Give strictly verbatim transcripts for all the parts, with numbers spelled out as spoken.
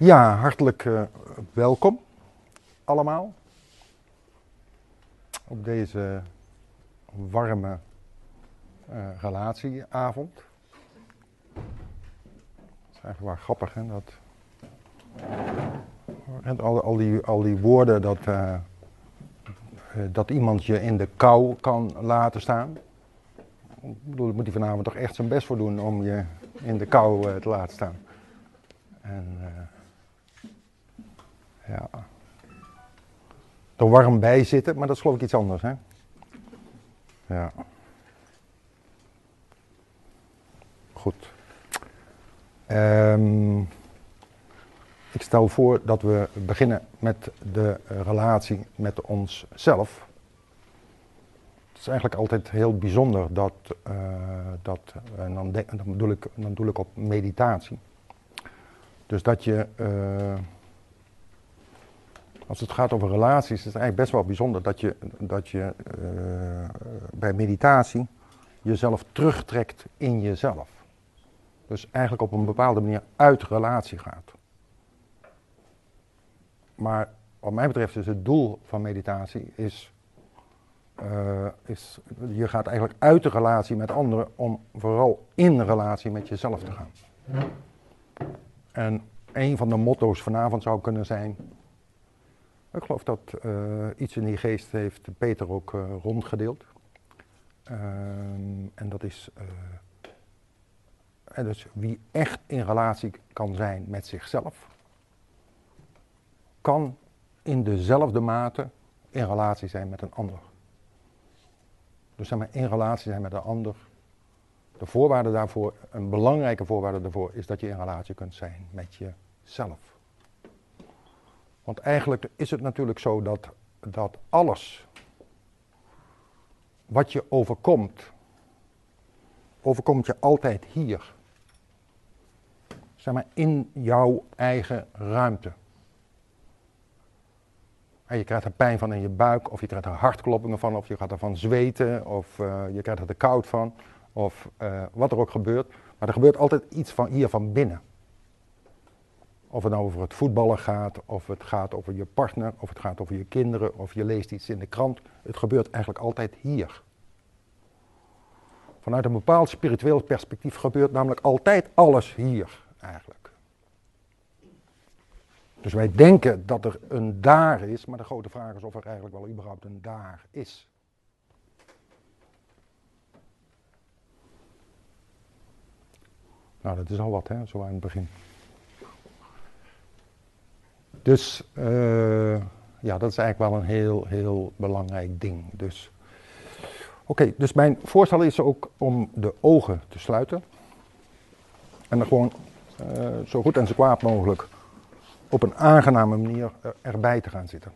Ja, hartelijk uh, welkom allemaal op deze warme uh, relatieavond. Het is eigenlijk wel grappig, hè, dat en al, al, die, al die woorden dat, uh, uh, dat iemand je in de kou kan laten staan. Ik bedoel, daar moet hij vanavond toch echt zijn best voor doen om je in de kou uh, te laten staan. En uh, ja, er warm bij zitten, maar dat is geloof ik iets anders, hè? Ja. Goed. Um, ik stel voor dat we beginnen met de relatie met onszelf. Het is eigenlijk altijd heel bijzonder dat, uh, dat en dan, de, dan, bedoel ik, dan bedoel ik op meditatie. Dus dat je, uh, als het gaat over relaties, is het eigenlijk best wel bijzonder dat je, dat je uh, bij meditatie jezelf terugtrekt in jezelf. Dus eigenlijk op een bepaalde manier uit relatie gaat. Maar wat mij betreft is het doel van meditatie is, uh, is, je gaat eigenlijk uit de relatie met anderen om vooral in relatie met jezelf te gaan. En een van de motto's vanavond zou kunnen zijn, ik geloof dat uh, iets in die geest heeft Peter ook uh, rondgedeeld. Uh, en dat is, uh, en dus wie echt in relatie kan zijn met zichzelf, kan in dezelfde mate in relatie zijn met een ander. Dus zeg maar in relatie zijn met een ander. De voorwaarde daarvoor, een belangrijke voorwaarde daarvoor, is dat je in relatie kunt zijn met jezelf. Want eigenlijk is het natuurlijk zo dat, dat alles wat je overkomt, overkomt je altijd hier. Zeg maar in jouw eigen ruimte. En je krijgt er pijn van in je buik, of je krijgt er hartkloppingen van, of je gaat ervan zweten, of uh, je krijgt er de koud van, of uh, wat er ook gebeurt. Maar er gebeurt altijd iets van hier van binnen. Of het nou over het voetballen gaat, of het gaat over je partner, of het gaat over je kinderen, of je leest iets in de krant. Het gebeurt eigenlijk altijd hier. Vanuit een bepaald spiritueel perspectief gebeurt namelijk altijd alles hier eigenlijk. Dus wij denken dat er een daar is, maar de grote vraag is of er eigenlijk wel überhaupt een daar is. Nou, dat is al wat, hè, zo aan het begin. Dus, uh, ja, dat is eigenlijk wel een heel, heel belangrijk ding. Dus, oké, okay, dus mijn voorstel is ook om de ogen te sluiten. En er gewoon uh, zo goed en zo kwaad mogelijk op een aangename manier er, erbij te gaan zitten.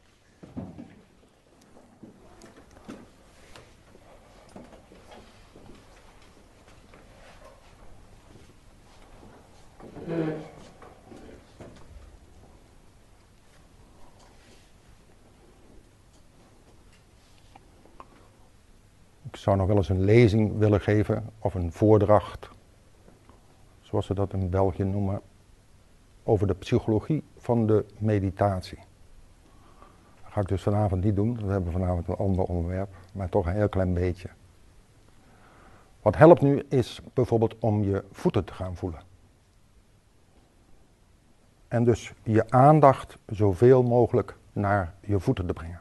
Ik zou nog wel eens een lezing willen geven of een voordracht, zoals ze dat in België noemen, over de psychologie van de meditatie. Dat ga ik dus vanavond niet doen, we hebben vanavond een ander onderwerp, maar toch een heel klein beetje. Wat helpt nu is bijvoorbeeld om je voeten te gaan voelen. En dus je aandacht zoveel mogelijk naar je voeten te brengen.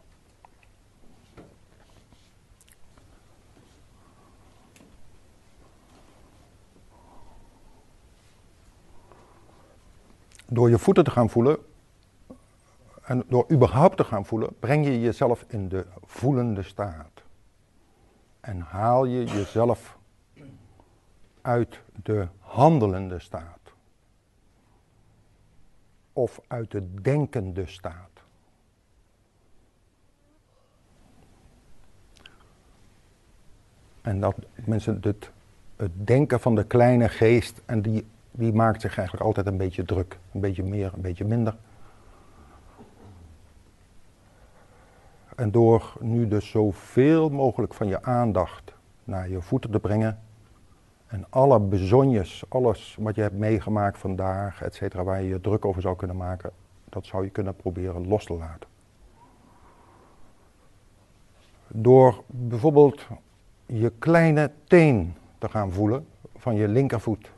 Door je voeten te gaan voelen, en door überhaupt te gaan voelen, breng je jezelf in de voelende staat. En haal je jezelf uit de handelende staat. Of uit de denkende staat. En dat mensen het, het denken van de kleine geest, en die, die maakt zich eigenlijk altijd een beetje druk. Een beetje meer, een beetje minder. En door nu dus zoveel mogelijk van je aandacht naar je voeten te brengen, En alle bezonjes, alles wat je hebt meegemaakt vandaag, et cetera, waar je je druk over zou kunnen maken, dat zou je kunnen proberen los te laten. Door bijvoorbeeld je kleine teen te gaan voelen van je linkervoet.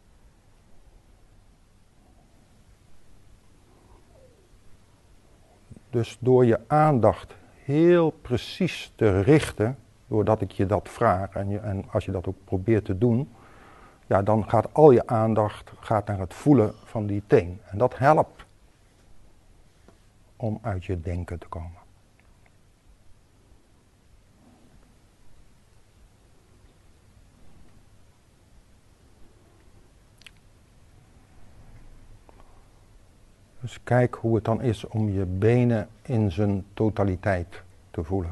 Dus door je aandacht heel precies te richten, doordat ik je dat vraag en, je, en als je dat ook probeert te doen, ja, dan gaat al je aandacht gaat naar het voelen van die teen. En dat helpt om uit je denken te komen. Dus kijk hoe het dan is om je benen in zijn totaliteit te voelen.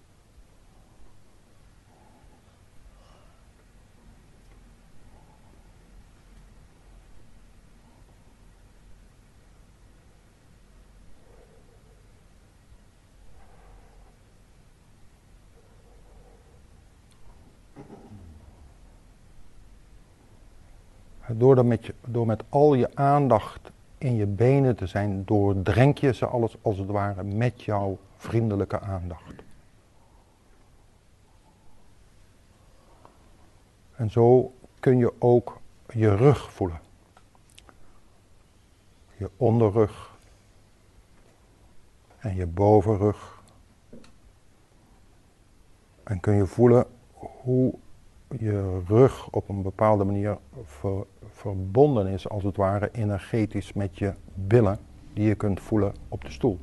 Door, met je, door met al je aandacht in je benen te zijn, doordrenk je ze alles als het ware met jouw vriendelijke aandacht. En zo kun je ook je rug voelen. Je onderrug en je bovenrug. En kun je voelen hoe je rug op een bepaalde manier ver, verbonden is, als het ware energetisch met je billen, die je kunt voelen op de stoel.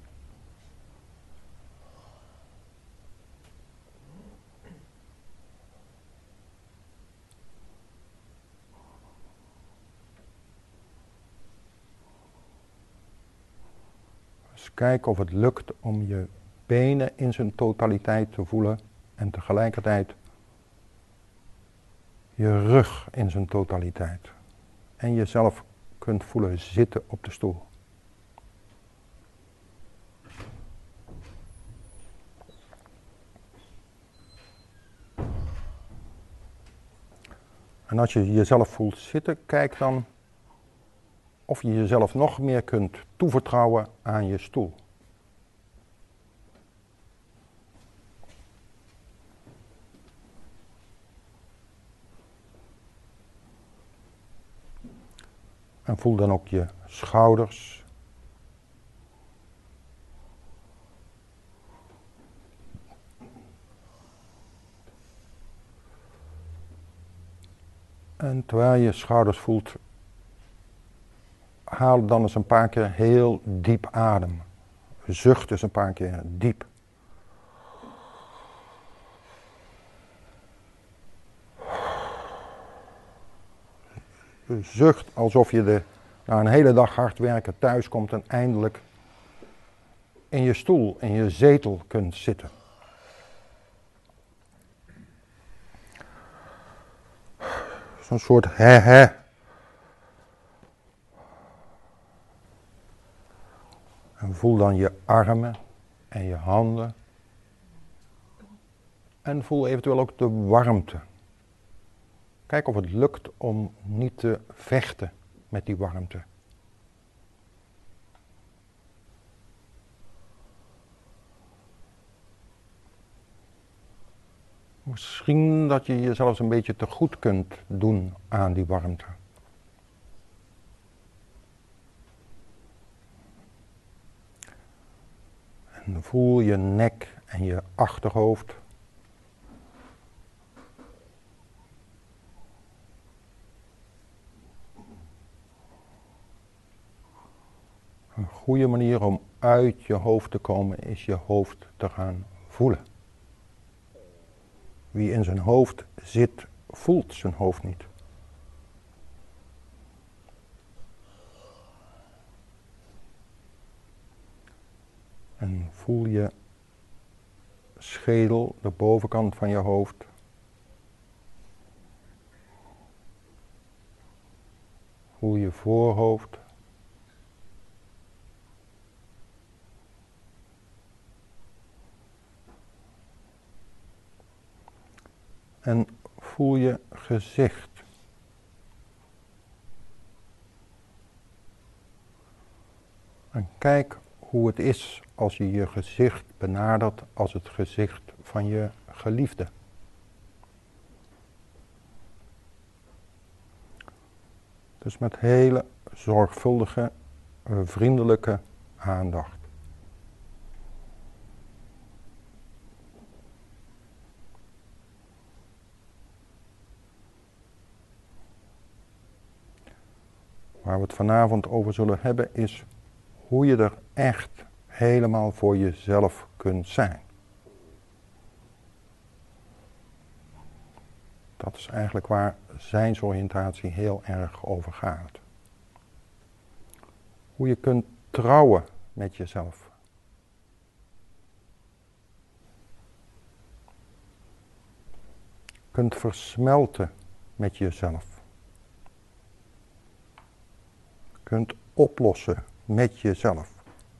Dus kijk of het lukt om je benen in zijn totaliteit te voelen en tegelijkertijd je rug in zijn totaliteit. En jezelf kunt voelen zitten op de stoel. En als je jezelf voelt zitten, kijk dan of je jezelf nog meer kunt toevertrouwen aan je stoel. En voel dan ook je schouders. En terwijl je je schouders voelt, haal dan eens een paar keer heel diep adem. Zucht eens een paar keer diep. Zucht alsof je de, na een hele dag hard werken thuis komt en eindelijk in je stoel, in je zetel kunt zitten. Zo'n soort he-he. En voel dan je armen en je handen. En voel eventueel ook de warmte. Kijk of het lukt om niet te vechten met die warmte. Misschien dat je jezelf een beetje te goed kunt doen aan die warmte. En voel je nek en je achterhoofd. Een goede manier om uit je hoofd te komen is je hoofd te gaan voelen. Wie in zijn hoofd zit, voelt zijn hoofd niet. En voel je schedel, de bovenkant van je hoofd. Voel je voorhoofd. En voel je gezicht. En kijk hoe het is als je je gezicht benadert als het gezicht van je geliefde. Dus met hele zorgvuldige, vriendelijke aandacht. Waar we het vanavond over zullen hebben is hoe je er echt helemaal voor jezelf kunt zijn. Dat is eigenlijk waar zijnsoriëntatie heel erg over gaat. Hoe je kunt trouwen met jezelf. Kunt versmelten met jezelf. Kunt oplossen met jezelf.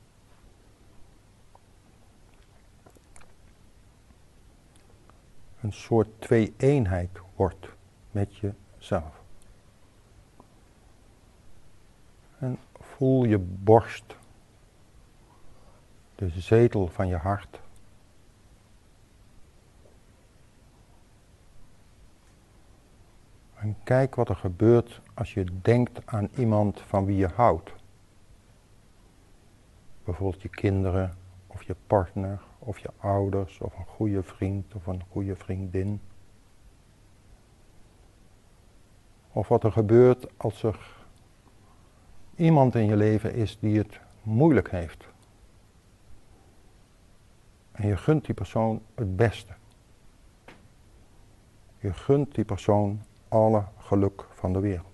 Een soort twee-eenheid wordt met jezelf. En voel je borst, de zetel van je hart. En kijk wat er gebeurt als je denkt aan iemand van wie je houdt. Bijvoorbeeld je kinderen, of je partner, of je ouders, of een goede vriend, of een goede vriendin. Of wat er gebeurt als er iemand in je leven is die het moeilijk heeft. En je gunt die persoon het beste. Je gunt die persoon alle geluk van de wereld.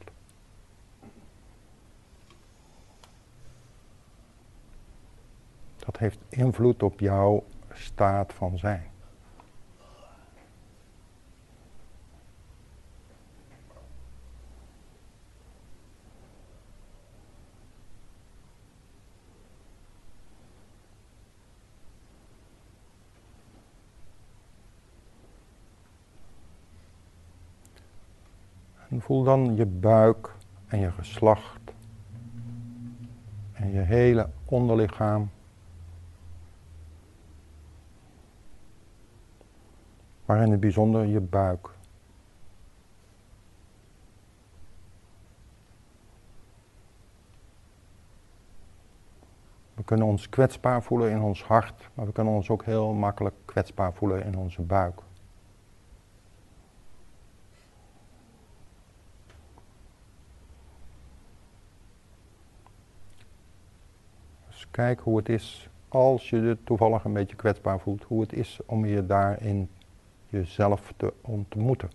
Dat heeft invloed op jouw staat van zijn. En voel dan je buik en je geslacht en je hele onderlichaam. Maar in het bijzonder je buik. We kunnen ons kwetsbaar voelen in ons hart, maar we kunnen ons ook heel makkelijk kwetsbaar voelen in onze buik. Dus kijk hoe het is, als je je toevallig een beetje kwetsbaar voelt, hoe het is om je daarin jezelf te ontmoeten.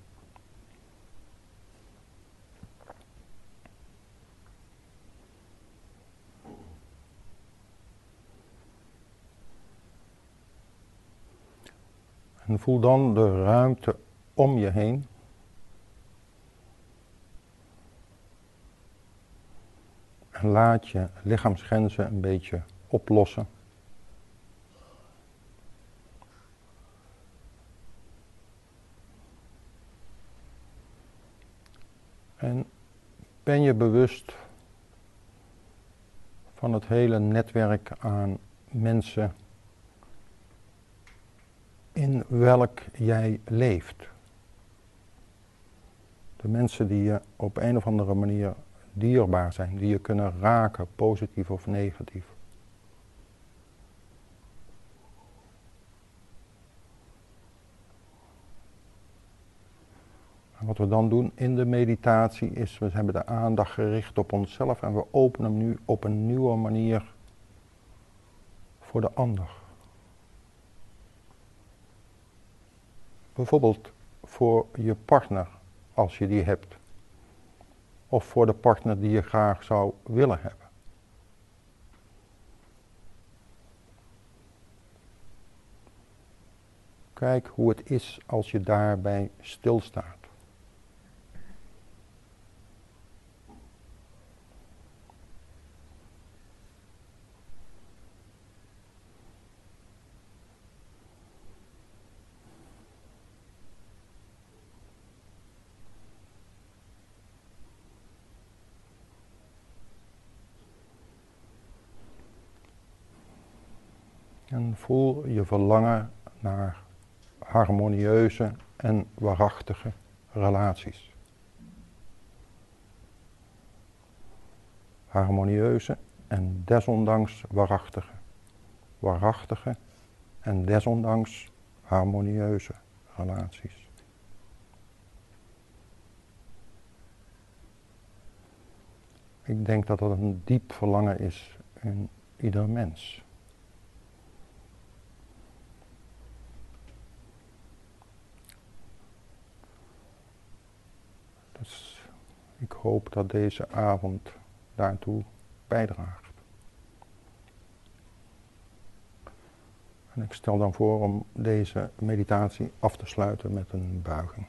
En voel dan de ruimte om je heen. En laat je lichaamsgrenzen een beetje oplossen. En ben je bewust van het hele netwerk aan mensen in welk jij leeft. De mensen die je op een of andere manier dierbaar zijn, die je kunnen raken, positief of negatief. En wat we dan doen in de meditatie is, we hebben de aandacht gericht op onszelf en we openen hem nu op een nieuwe manier voor de ander. Bijvoorbeeld voor je partner, als je die hebt. Of voor de partner die je graag zou willen hebben. Kijk hoe het is als je daarbij stilstaat. En voel je verlangen naar harmonieuze en waarachtige relaties. Harmonieuze en desondanks waarachtige. Waarachtige en desondanks harmonieuze relaties. Ik denk dat dat een diep verlangen is in ieder mens. Dus ik hoop dat deze avond daartoe bijdraagt. En ik stel dan voor om deze meditatie af te sluiten met een buiging.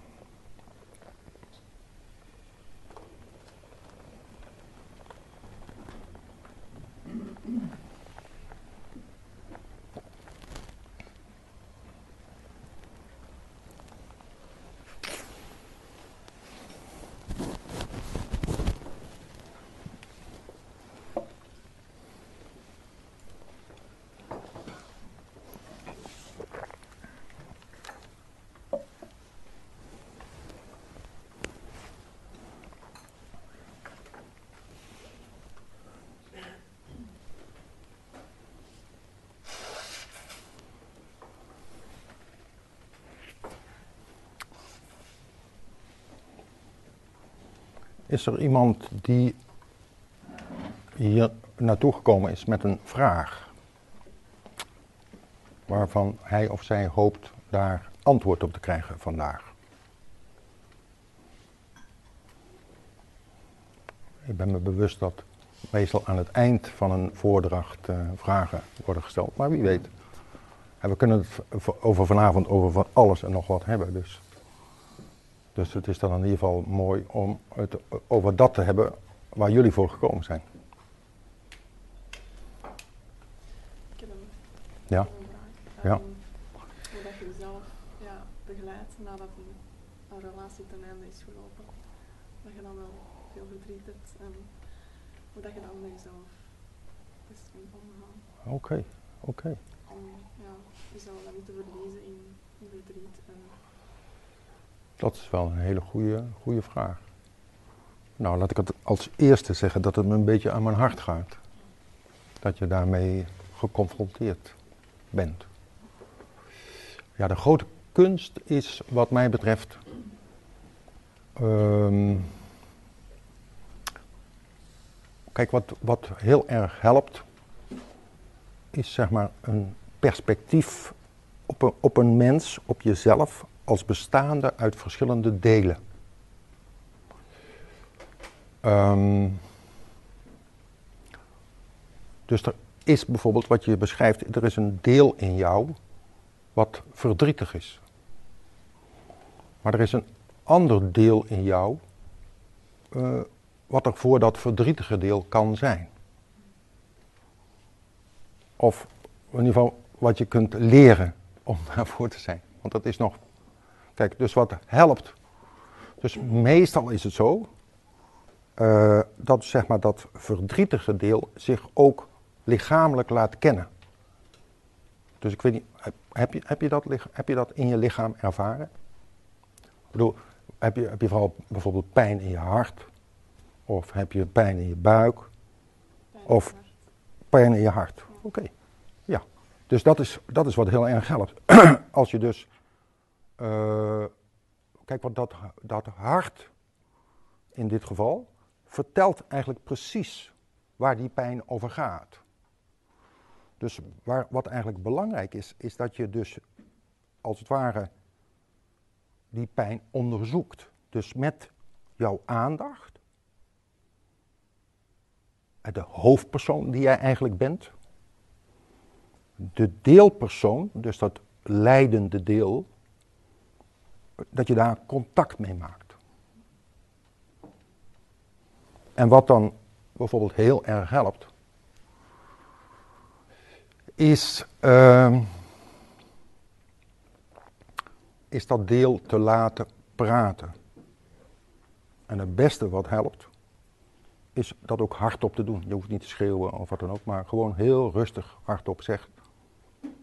Is er iemand die hier naartoe gekomen is met een vraag, waarvan hij of zij hoopt daar antwoord op te krijgen vandaag? Ik ben me bewust dat meestal aan het eind van een voordracht uh, vragen worden gesteld, maar wie weet. En we kunnen het over vanavond over van alles en nog wat hebben, dus... Dus het is dan in ieder geval mooi om het over dat te hebben waar jullie voor gekomen zijn. Ik heb een, ja. een vraag. Ja. Um, hoe dat je jezelf ja, begeleidt nadat een, een relatie ten einde is gelopen. Dat je dan wel veel verdriet hebt en hoe dat je dan met jezelf best kunt omgaan. Oké, okay, oké. Okay. Om ja, jezelf dan niet te verliezen in, in verdriet. En dat is wel een hele goede, goede vraag. Nou, laat ik het als eerste zeggen dat het me een beetje aan mijn hart gaat. Dat je daarmee geconfronteerd bent. Ja, de grote kunst is wat mij betreft... Um, kijk, wat, wat heel erg helpt... is zeg maar een perspectief op een, op een mens, op jezelf... als bestaande uit verschillende delen. Um, dus er is bijvoorbeeld, wat je beschrijft, er is een deel in jou wat verdrietig is. Maar er is een ander deel in jou uh, wat er voor dat verdrietige deel kan zijn. Of in ieder geval wat je kunt leren om daarvoor te zijn. Want dat is nog... Kijk, dus wat helpt. Dus meestal is het zo uh, dat zeg maar dat verdrietige deel zich ook lichamelijk laat kennen. Dus ik weet niet, heb je, heb je, dat, heb je dat in je lichaam ervaren? Ik bedoel, heb je, heb je vooral bijvoorbeeld pijn in je hart? Of heb je pijn in je buik? pijn of in pijn in je hart? Ja. Oké, okay. Ja. Dus dat is, dat is wat heel erg helpt. Als je dus... Uh, kijk, wat dat, dat hart in dit geval vertelt eigenlijk precies waar die pijn over gaat. Dus waar, wat eigenlijk belangrijk is, is dat je dus als het ware die pijn onderzoekt. Dus met jouw aandacht, de hoofdpersoon die jij eigenlijk bent, de deelpersoon, dus dat lijdende deel, dat je daar contact mee maakt. En wat dan bijvoorbeeld heel erg helpt, is, uh, is dat deel te laten praten. En het beste wat helpt, is dat ook hardop te doen. Je hoeft niet te schreeuwen of wat dan ook, maar gewoon heel rustig hardop zeggen.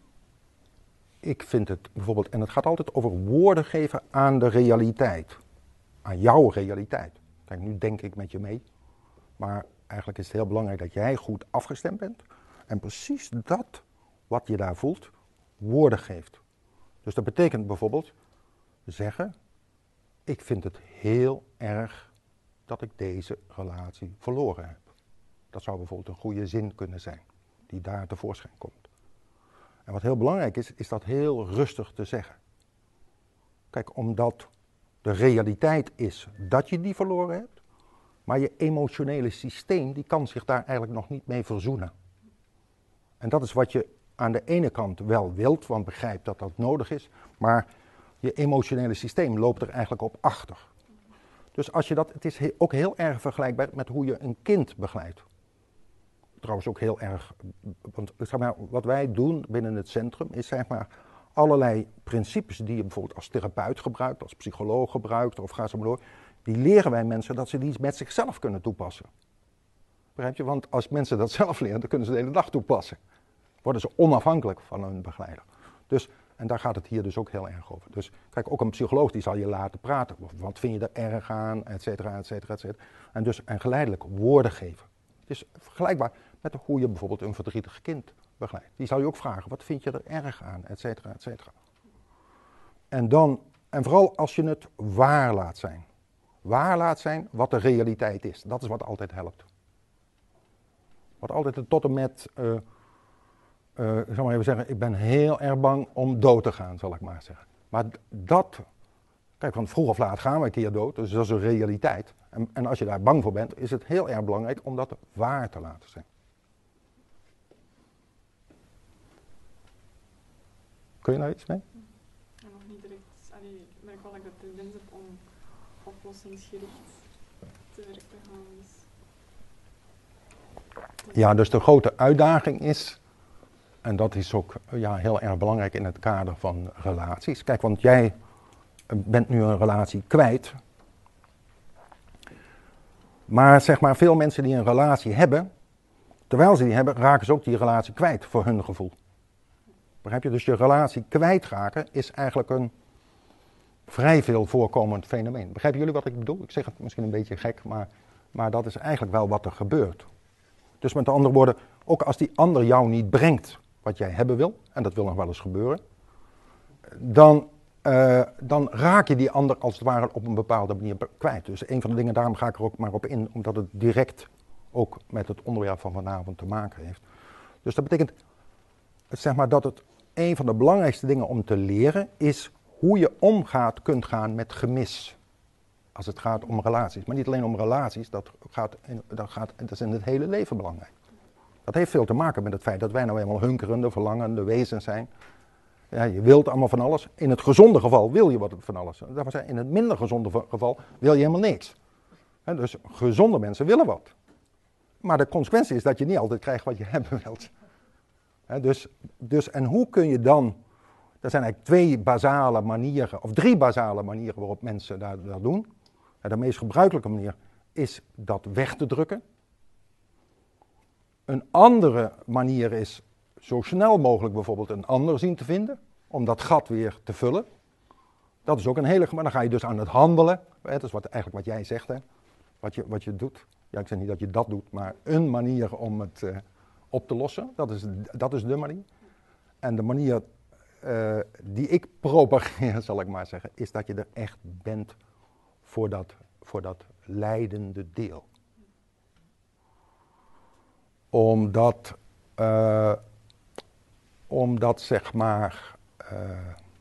ik vind het bijvoorbeeld, en het gaat altijd over woorden geven aan de realiteit. Aan jouw realiteit. Kijk, nu denk ik met je mee. Maar eigenlijk is het heel belangrijk dat jij goed afgestemd bent. En precies dat, wat je daar voelt, woorden geeft. Dus dat betekent bijvoorbeeld zeggen, ik vind het heel erg dat ik deze relatie verloren heb. Dat zou bijvoorbeeld een goede zin kunnen zijn, die daar tevoorschijn komt. En wat heel belangrijk is, is dat heel rustig te zeggen. Kijk, omdat de realiteit is dat je die verloren hebt, maar je emotionele systeem, die kan zich daar eigenlijk nog niet mee verzoenen. En dat is wat je aan de ene kant wel wilt, want begrijpt dat dat nodig is, maar je emotionele systeem loopt er eigenlijk op achter. Dus als je dat, het is ook heel erg vergelijkbaar met hoe je een kind begeleidt. Trouwens ook heel erg, want zeg maar, wat wij doen binnen het centrum is zeg maar allerlei principes die je bijvoorbeeld als therapeut gebruikt, als psycholoog gebruikt of ga zo maar door, die leren wij mensen dat ze die met zichzelf kunnen toepassen. Begrijp je? Want als mensen dat zelf leren, dan kunnen ze de hele dag toepassen. Worden ze onafhankelijk van hun begeleider. Dus, en daar gaat het hier dus ook heel erg over. Dus kijk, ook een psycholoog die zal je laten praten. Wat vind je er erg aan, et cetera, et cetera, et cetera. En dus en geleidelijk woorden geven. Het is vergelijkbaar met hoe je bijvoorbeeld een verdrietig kind begeleidt. Die zal je ook vragen, wat vind je er erg aan, et cetera, et cetera. En dan, en vooral als je het waar laat zijn. Waar laat zijn wat de realiteit is. Dat is wat altijd helpt. Wat altijd tot en met, uh, uh, ik zal maar even zeggen, ik ben heel erg bang om dood te gaan, zal ik maar zeggen. Maar dat, kijk, want vroeg of laat gaan we een keer dood, dus dat is een realiteit. En, en als je daar bang voor bent, is het heel erg belangrijk om dat waar te laten zijn. Kun je daar iets mee? Ja, nog niet direct. Allee, ik merk wel dat ik de tendens heb om oplossingsgericht te werk te gaan. Dus. Ja, dus de grote uitdaging is, en dat is ook ja, heel erg belangrijk in het kader van relaties. Kijk, want jij bent nu een relatie kwijt. Maar zeg maar, veel mensen die een relatie hebben, terwijl ze die hebben, raken ze ook die relatie kwijt voor hun gevoel. Begrijp je? Dus je relatie kwijtraken is eigenlijk een vrij veel voorkomend fenomeen. Begrijpen jullie wat ik bedoel? Ik zeg het misschien een beetje gek, maar, maar dat is eigenlijk wel wat er gebeurt. Dus met andere woorden, ook als die ander jou niet brengt wat jij hebben wil, en dat wil nog wel eens gebeuren, dan, uh, dan raak je die ander als het ware op een bepaalde manier kwijt. Dus een van de dingen, daarom ga ik er ook maar op in, omdat het direct ook met het onderwerp van vanavond te maken heeft. Dus dat betekent, zeg maar, dat het een van de belangrijkste dingen om te leren is hoe je omgaat, kunt gaan met gemis. Als het gaat om relaties. Maar niet alleen om relaties, dat, gaat in, dat, gaat, dat is in het hele leven belangrijk. Dat heeft veel te maken met het feit dat wij nou eenmaal hunkerende, verlangende wezens zijn. Ja, je wilt allemaal van alles. In het gezonde geval wil je wat van alles. In het minder gezonde geval wil je helemaal niks. He, dus gezonde mensen willen wat. Maar de consequentie is dat je niet altijd krijgt wat je hebben wilt. He, dus, dus, en hoe kun je dan... Er zijn eigenlijk twee basale manieren, of drie basale manieren waarop mensen dat, dat doen. De meest gebruikelijke manier is dat weg te drukken. Een andere manier is zo snel mogelijk bijvoorbeeld een ander zien te vinden, om dat gat weer te vullen. Dat is ook een hele, maar dan ga je dus aan het handelen. Dat is wat, eigenlijk wat jij zegt, hè? Wat, je, wat je doet. Ja, ik zeg niet dat je dat doet, maar een manier om het uh, op te lossen. Dat is, dat is de manier. En de manier uh, die ik propageer, zal ik maar zeggen, is dat je er echt bent voor dat, voor dat lijdende deel. Omdat, uh, omdat zeg maar, uh,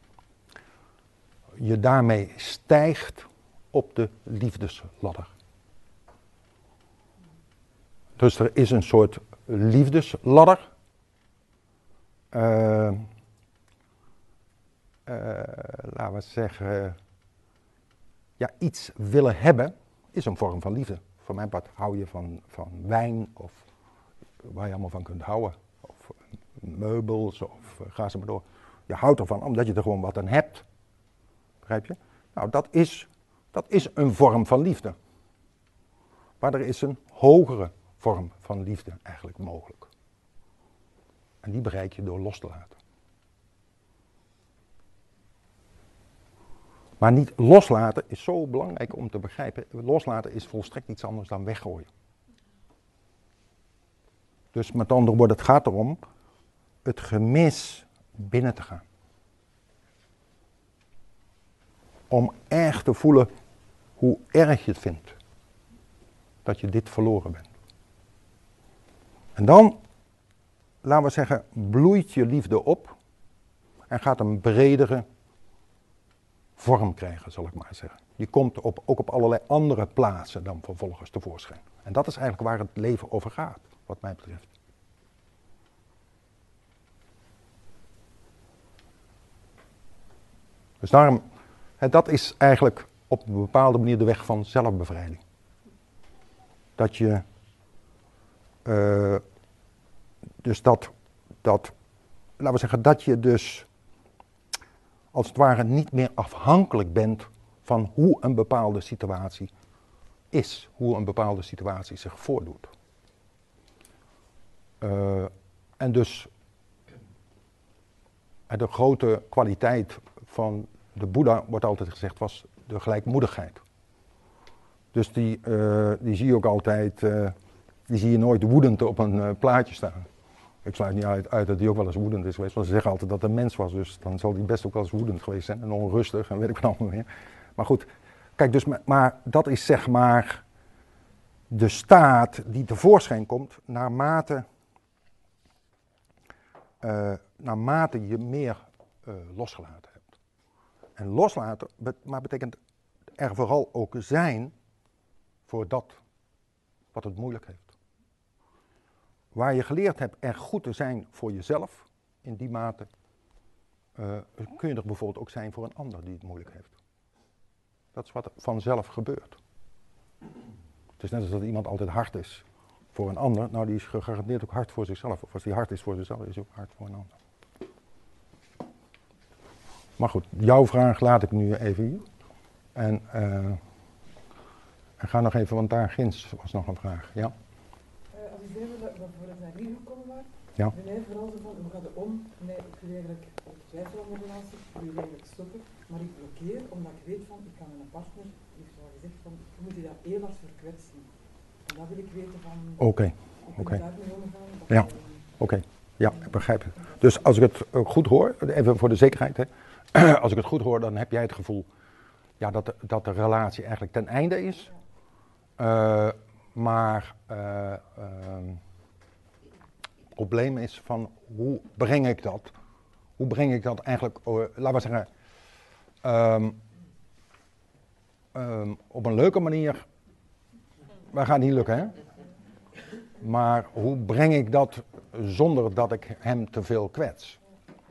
je daarmee stijgt op de liefdesladder. Dus er is een soort liefdesladder. Uh, uh, laten we zeggen, ja, iets willen hebben is een vorm van liefde. Voor mijn part hou je van, van wijn of waar je allemaal van kunt houden. Of meubels of uh, ga ze maar door. Je houdt ervan omdat je er gewoon wat aan hebt. Begrijp je? Nou, dat is, dat is een vorm van liefde. Maar er is een hogere vorm van liefde eigenlijk mogelijk. En die bereik je door los te laten. Maar niet loslaten is zo belangrijk om te begrijpen. Loslaten is volstrekt iets anders dan weggooien. Dus met andere woorden, het gaat erom het gemis binnen te gaan. Om erg te voelen hoe erg je het vindt dat je dit verloren bent. En dan, laten we zeggen, bloeit je liefde op en gaat een bredere vorm krijgen, zal ik maar zeggen. Die komt op, ook op allerlei andere plaatsen dan vervolgens tevoorschijn. En dat is eigenlijk waar het leven over gaat, wat mij betreft. Dus daarom, hè, dat is eigenlijk op een bepaalde manier de weg van zelfbevrijding. Dat je, uh, dus dat, dat, laten we zeggen, dat je dus als het ware niet meer afhankelijk bent van hoe een bepaalde situatie is, hoe een bepaalde situatie zich voordoet. Uh, en dus de grote kwaliteit van de Boeddha, wordt altijd gezegd, was de gelijkmoedigheid. Dus die, uh, die zie je ook altijd, uh, die zie je nooit woedend op een uh, plaatje staan. Ik sluit niet uit, uit dat hij ook wel eens woedend is geweest, want ze zeggen altijd dat hij een mens was, dus dan zal hij best ook wel eens woedend geweest zijn en onrustig en weet ik wat allemaal meer. Maar goed, kijk, dus, maar dat is zeg maar de staat die tevoorschijn komt naarmate, uh, naarmate je meer uh, losgelaten hebt. En loslaten, maar betekent er vooral ook zijn voor dat wat het moeilijk heeft. Waar je geleerd hebt er goed te zijn voor jezelf, in die mate uh, kun je er bijvoorbeeld ook zijn voor een ander die het moeilijk heeft. Dat is wat er vanzelf gebeurt. Het is net als dat iemand altijd hard is voor een ander. Nou, die is gegarandeerd ook hard voor zichzelf. Of als die hard is voor zichzelf, is hij ook hard voor een ander. Maar goed, jouw vraag laat ik nu even hier. En, uh, en ga nog even, want daar ginds was nog een vraag. Ja? Uh, als ik zei dat we voordat naar hier gekomen waren, ja. ben jij vooral zo van, hoe gaat het om? Nee, ik wil eigenlijk op twijfel aan de relatie, ik wil eigenlijk stoppen, maar ik blokkeer omdat ik weet van, ik kan mijn partner, die heeft al gezegd van, je moet je dat heel hard verkwetsen. En dat wil ik weten van, oké, okay. oké. Okay. Daarmee omgaan. Ja, oké, okay. Ja, ik begrijp het. Dus als ik het goed hoor, even voor de zekerheid, hè. Als ik het goed hoor, dan heb jij het gevoel ja, dat, de, dat de relatie eigenlijk ten einde is. Uh, maar uh, uh, het probleem is van hoe breng ik dat? Hoe breng ik dat eigenlijk, uh, laten we zeggen, um, um, op een leuke manier. Dat gaat niet lukken, hè? Maar hoe breng ik dat zonder dat ik hem te veel kwets?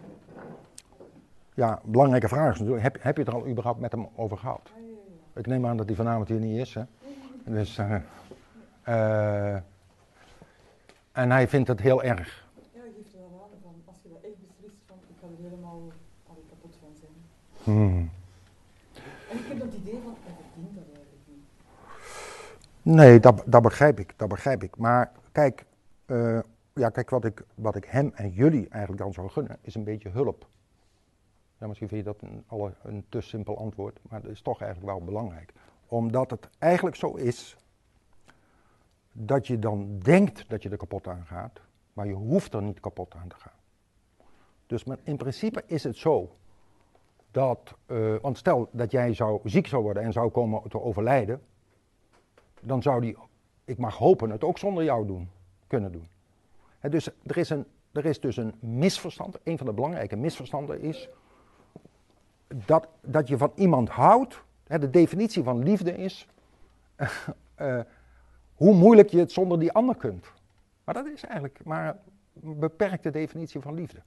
Ja, belangrijke vraag is natuurlijk, heb, heb je het er al überhaupt met hem over gehad? Ik neem aan dat hij vanavond hier niet is, hè? Dus, uh, uh, en hij vindt het heel erg. Ja, hij geeft er wel aan van, als je dat echt beslist, van, ik kan er helemaal al kapot van zijn. Hmm. En ik heb dat idee van, hij verdient dat eigenlijk niet. Nee, dat, dat begrijp ik, dat begrijp ik. Maar kijk, uh, ja, kijk wat, ik, wat ik hem en jullie eigenlijk dan zou gunnen, is een beetje hulp. Ja, misschien vind je dat een, alle, een te simpel antwoord, maar dat is toch eigenlijk wel belangrijk. Omdat het eigenlijk zo is dat je dan denkt dat je er kapot aan gaat, maar je hoeft er niet kapot aan te gaan. Dus met, in principe is het zo dat, uh, want stel dat jij zou, ziek zou worden en zou komen te overlijden, dan zou die, ik mag hopen, het ook zonder jou doen, kunnen doen. He, dus er is, een, er is dus een misverstand, een van de belangrijke misverstanden is dat, dat je van iemand houdt. He, de definitie van liefde is uh, uh, hoe moeilijk je het zonder die ander kunt. Maar dat is eigenlijk maar een beperkte definitie van liefde.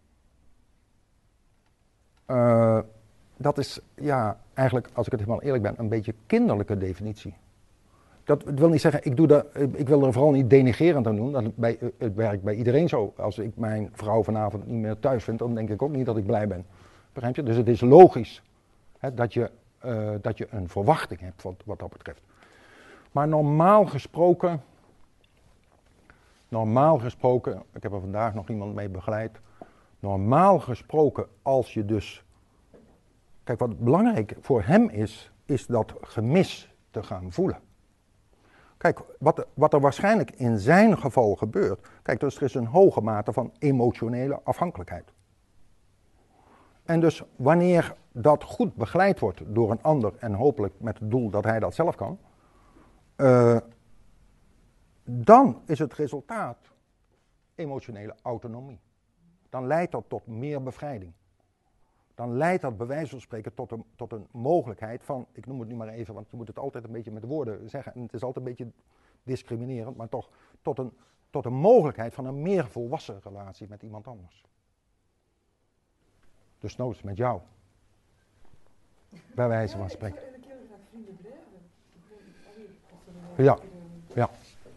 Uh, dat is, ja, eigenlijk, als ik het helemaal eerlijk ben, een beetje kinderlijke definitie. Dat wil niet zeggen, ik, doe dat, ik wil er vooral niet denigrerend aan doen. Dat bij, het werkt bij iedereen zo. Als ik mijn vrouw vanavond niet meer thuis vind, dan denk ik ook niet dat ik blij ben. Begrijp je? Dus het is logisch hè, dat, je, uh, dat je een verwachting hebt wat, wat dat betreft. Maar normaal gesproken, normaal gesproken, ik heb er vandaag nog iemand mee begeleid. Normaal gesproken, als je dus, Kijk, wat belangrijk voor hem is, is dat gemis te gaan voelen. Kijk, wat, wat er waarschijnlijk in zijn geval gebeurt. Kijk, dus er is een hoge mate van emotionele afhankelijkheid. En dus wanneer dat goed begeleid wordt door een ander en hopelijk met het doel dat hij dat zelf kan, uh, dan is het resultaat emotionele autonomie. Dan leidt dat tot meer bevrijding. Dan leidt dat bij wijze van spreken tot een, tot een mogelijkheid van, ik noem het nu maar even, want je moet het altijd een beetje met woorden zeggen en het is altijd een beetje discriminerend, maar toch tot een, tot een mogelijkheid van een meer volwassen relatie met iemand anders. Dus noods met jou. Bij wijze van spreken. Ik zou eigenlijk heel graag vrienden blijven. Ja, ja.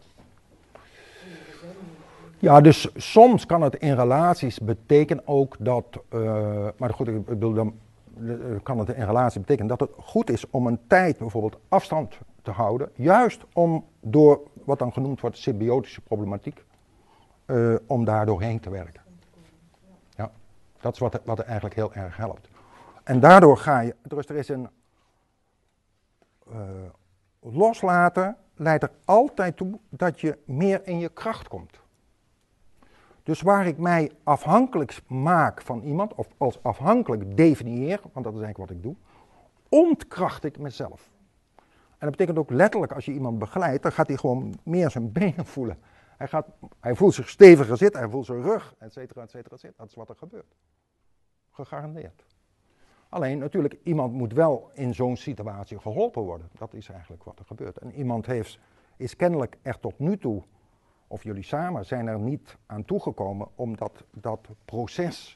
Ja, dus soms kan het in relaties betekenen ook dat, uh, maar goed, ik bedoel, dan uh, kan het in relaties betekenen dat het goed is om een tijd bijvoorbeeld afstand te houden, juist om door wat dan genoemd wordt symbiotische problematiek, uh, om daar doorheen te werken. Ja, dat is wat, wat er eigenlijk heel erg helpt. En daardoor ga je, dus er is een uh, loslaten leidt er altijd toe dat je meer in je kracht komt. Dus waar ik mij afhankelijk maak van iemand, of als afhankelijk definieer, want dat is eigenlijk wat ik doe, ontkracht ik mezelf. En dat betekent ook letterlijk, als je iemand begeleidt, dan gaat hij gewoon meer zijn benen voelen. Hij, gaat, hij voelt zich steviger zitten, hij voelt zijn rug, et cetera, et cetera, et cetera. Dat is wat er gebeurt. Gegarandeerd. Alleen natuurlijk, iemand moet wel in zo'n situatie geholpen worden. Dat is eigenlijk wat er gebeurt. En iemand heeft, is kennelijk er tot nu toe, of jullie samen, zijn er niet aan toegekomen om dat, dat proces,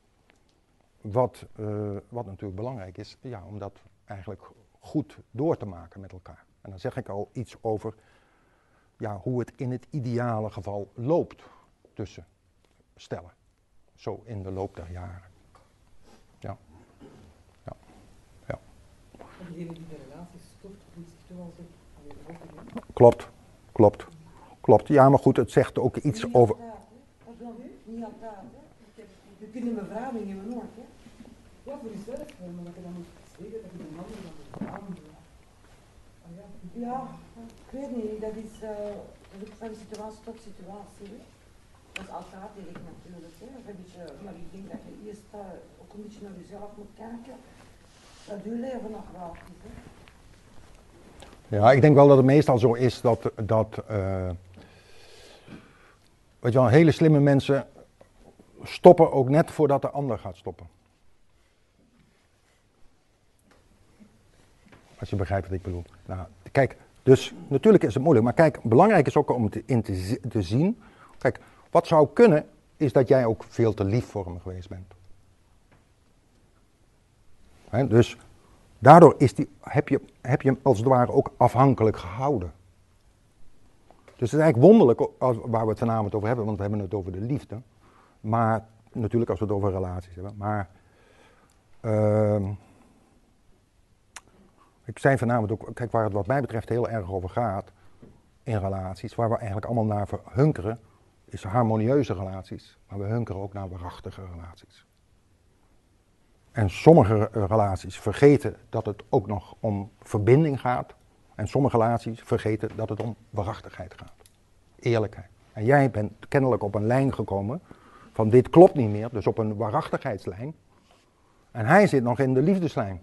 wat, uh, wat natuurlijk belangrijk is, ja, om dat eigenlijk goed door te maken met elkaar. En dan zeg ik al iets over ja, hoe het in het ideale geval loopt tussen stellen. Zo in de loop der jaren. Ja. Ja. Ja. En degene die de relatie stopt, voelt zich toch al zo alweer. Klopt, klopt. Klopt, ja, maar goed, het zegt ook iets niet over... Wat wil u? Niet aan praten. Je kunt in bevraling in mijn oor, hè? Ja, voor jezelf, maar dat je dan moet zeggen dat je de man dan moet begraven. Oh, ja. Ja, ik weet niet, dat is, uh, dat is van situatie tot situatie. Hè? Dat is altijd direct natuurlijk. Hè? Een beetje, maar ik denk dat je eerst uh, ook een beetje naar jezelf moet kijken. Dat je leven nog waard is. Hè? Ja, ik denk wel dat het meestal zo is dat, dat uh, weet je wel, hele slimme mensen stoppen ook net voordat de ander gaat stoppen. Als je begrijpt wat ik bedoel. Nou, kijk, dus natuurlijk is het moeilijk, maar kijk, belangrijk is ook om te, in te, te zien. Kijk, wat zou kunnen, is dat jij ook veel te lief voor hem geweest bent. He, dus daardoor is die, heb, je, heb je hem als het ware ook afhankelijk gehouden. Dus het is eigenlijk wonderlijk waar we het vanavond over hebben, want we hebben het over de liefde. Maar natuurlijk als we het over relaties hebben. Maar uh, ik zei vanavond ook, kijk waar het wat mij betreft heel erg over gaat in relaties, waar we eigenlijk allemaal naar hunkeren, is harmonieuze relaties. Maar we hunkeren ook naar waarachtige relaties. En sommige relaties vergeten dat het ook nog om verbinding gaat. En sommige relaties vergeten dat het om waarachtigheid gaat. Eerlijkheid. En jij bent kennelijk op een lijn gekomen van dit klopt niet meer, dus op een waarachtigheidslijn. En hij zit nog in de liefdeslijn.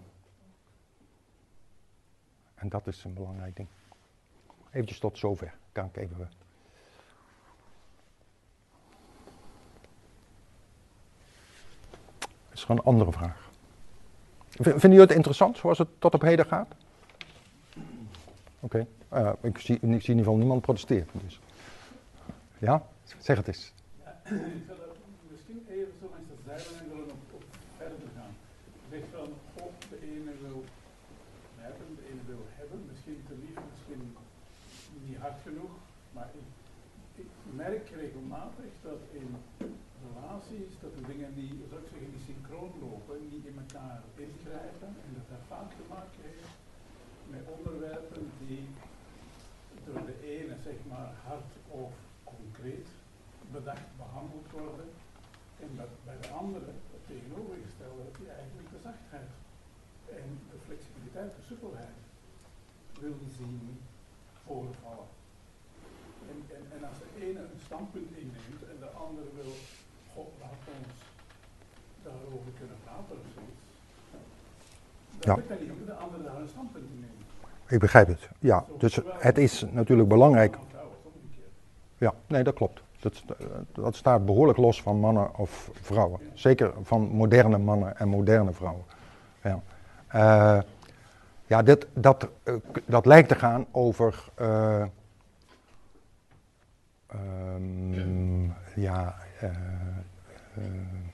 En dat is een belangrijk ding. Eventjes tot zover. Kan ik even... Het is gewoon een andere vraag. Vinden jullie het interessant zoals het tot op heden gaat? Oké, okay. uh, ik, zie, ik zie in ieder geval niemand protesteren. Dus. Ja, zeg het eens. Ja, ik zou dat misschien even zo eens zeilen en willen op, op verder gaan. Zeg van, of de ene wil hebben, de ene wil hebben, misschien te lief, misschien niet hard genoeg. Maar ik, ik merk regelmatig dat in relaties, dat de dingen die, zou ik zeggen, die synchroon lopen, niet in elkaar ingrijpen. En dat dat vaak te maken heeft met onderwerpen die door de ene, zeg maar, hard of concreet bedacht behandeld worden. En dat bij de andere, het tegenovergestelde, die eigenlijk de zachtheid en de flexibiliteit, de soepelheid wil zien voorvallen. En, en, en als de ene een standpunt inneemt en de andere wil, god, laat ons daarover kunnen praten of zoiets. Dat Ja. lukt dan niet, omdat de andere daar een standpunt in neemt. Ik begrijp het. Ja, dus het is natuurlijk belangrijk. Van vrouwen, toch een keer. Ja, nee, dat klopt. Dat, dat staat behoorlijk los van mannen of vrouwen. Zeker van moderne mannen en moderne vrouwen. Ja, uh, ja dit, dat, uh, dat lijkt te gaan over. Uh, um, ja, uh, uh,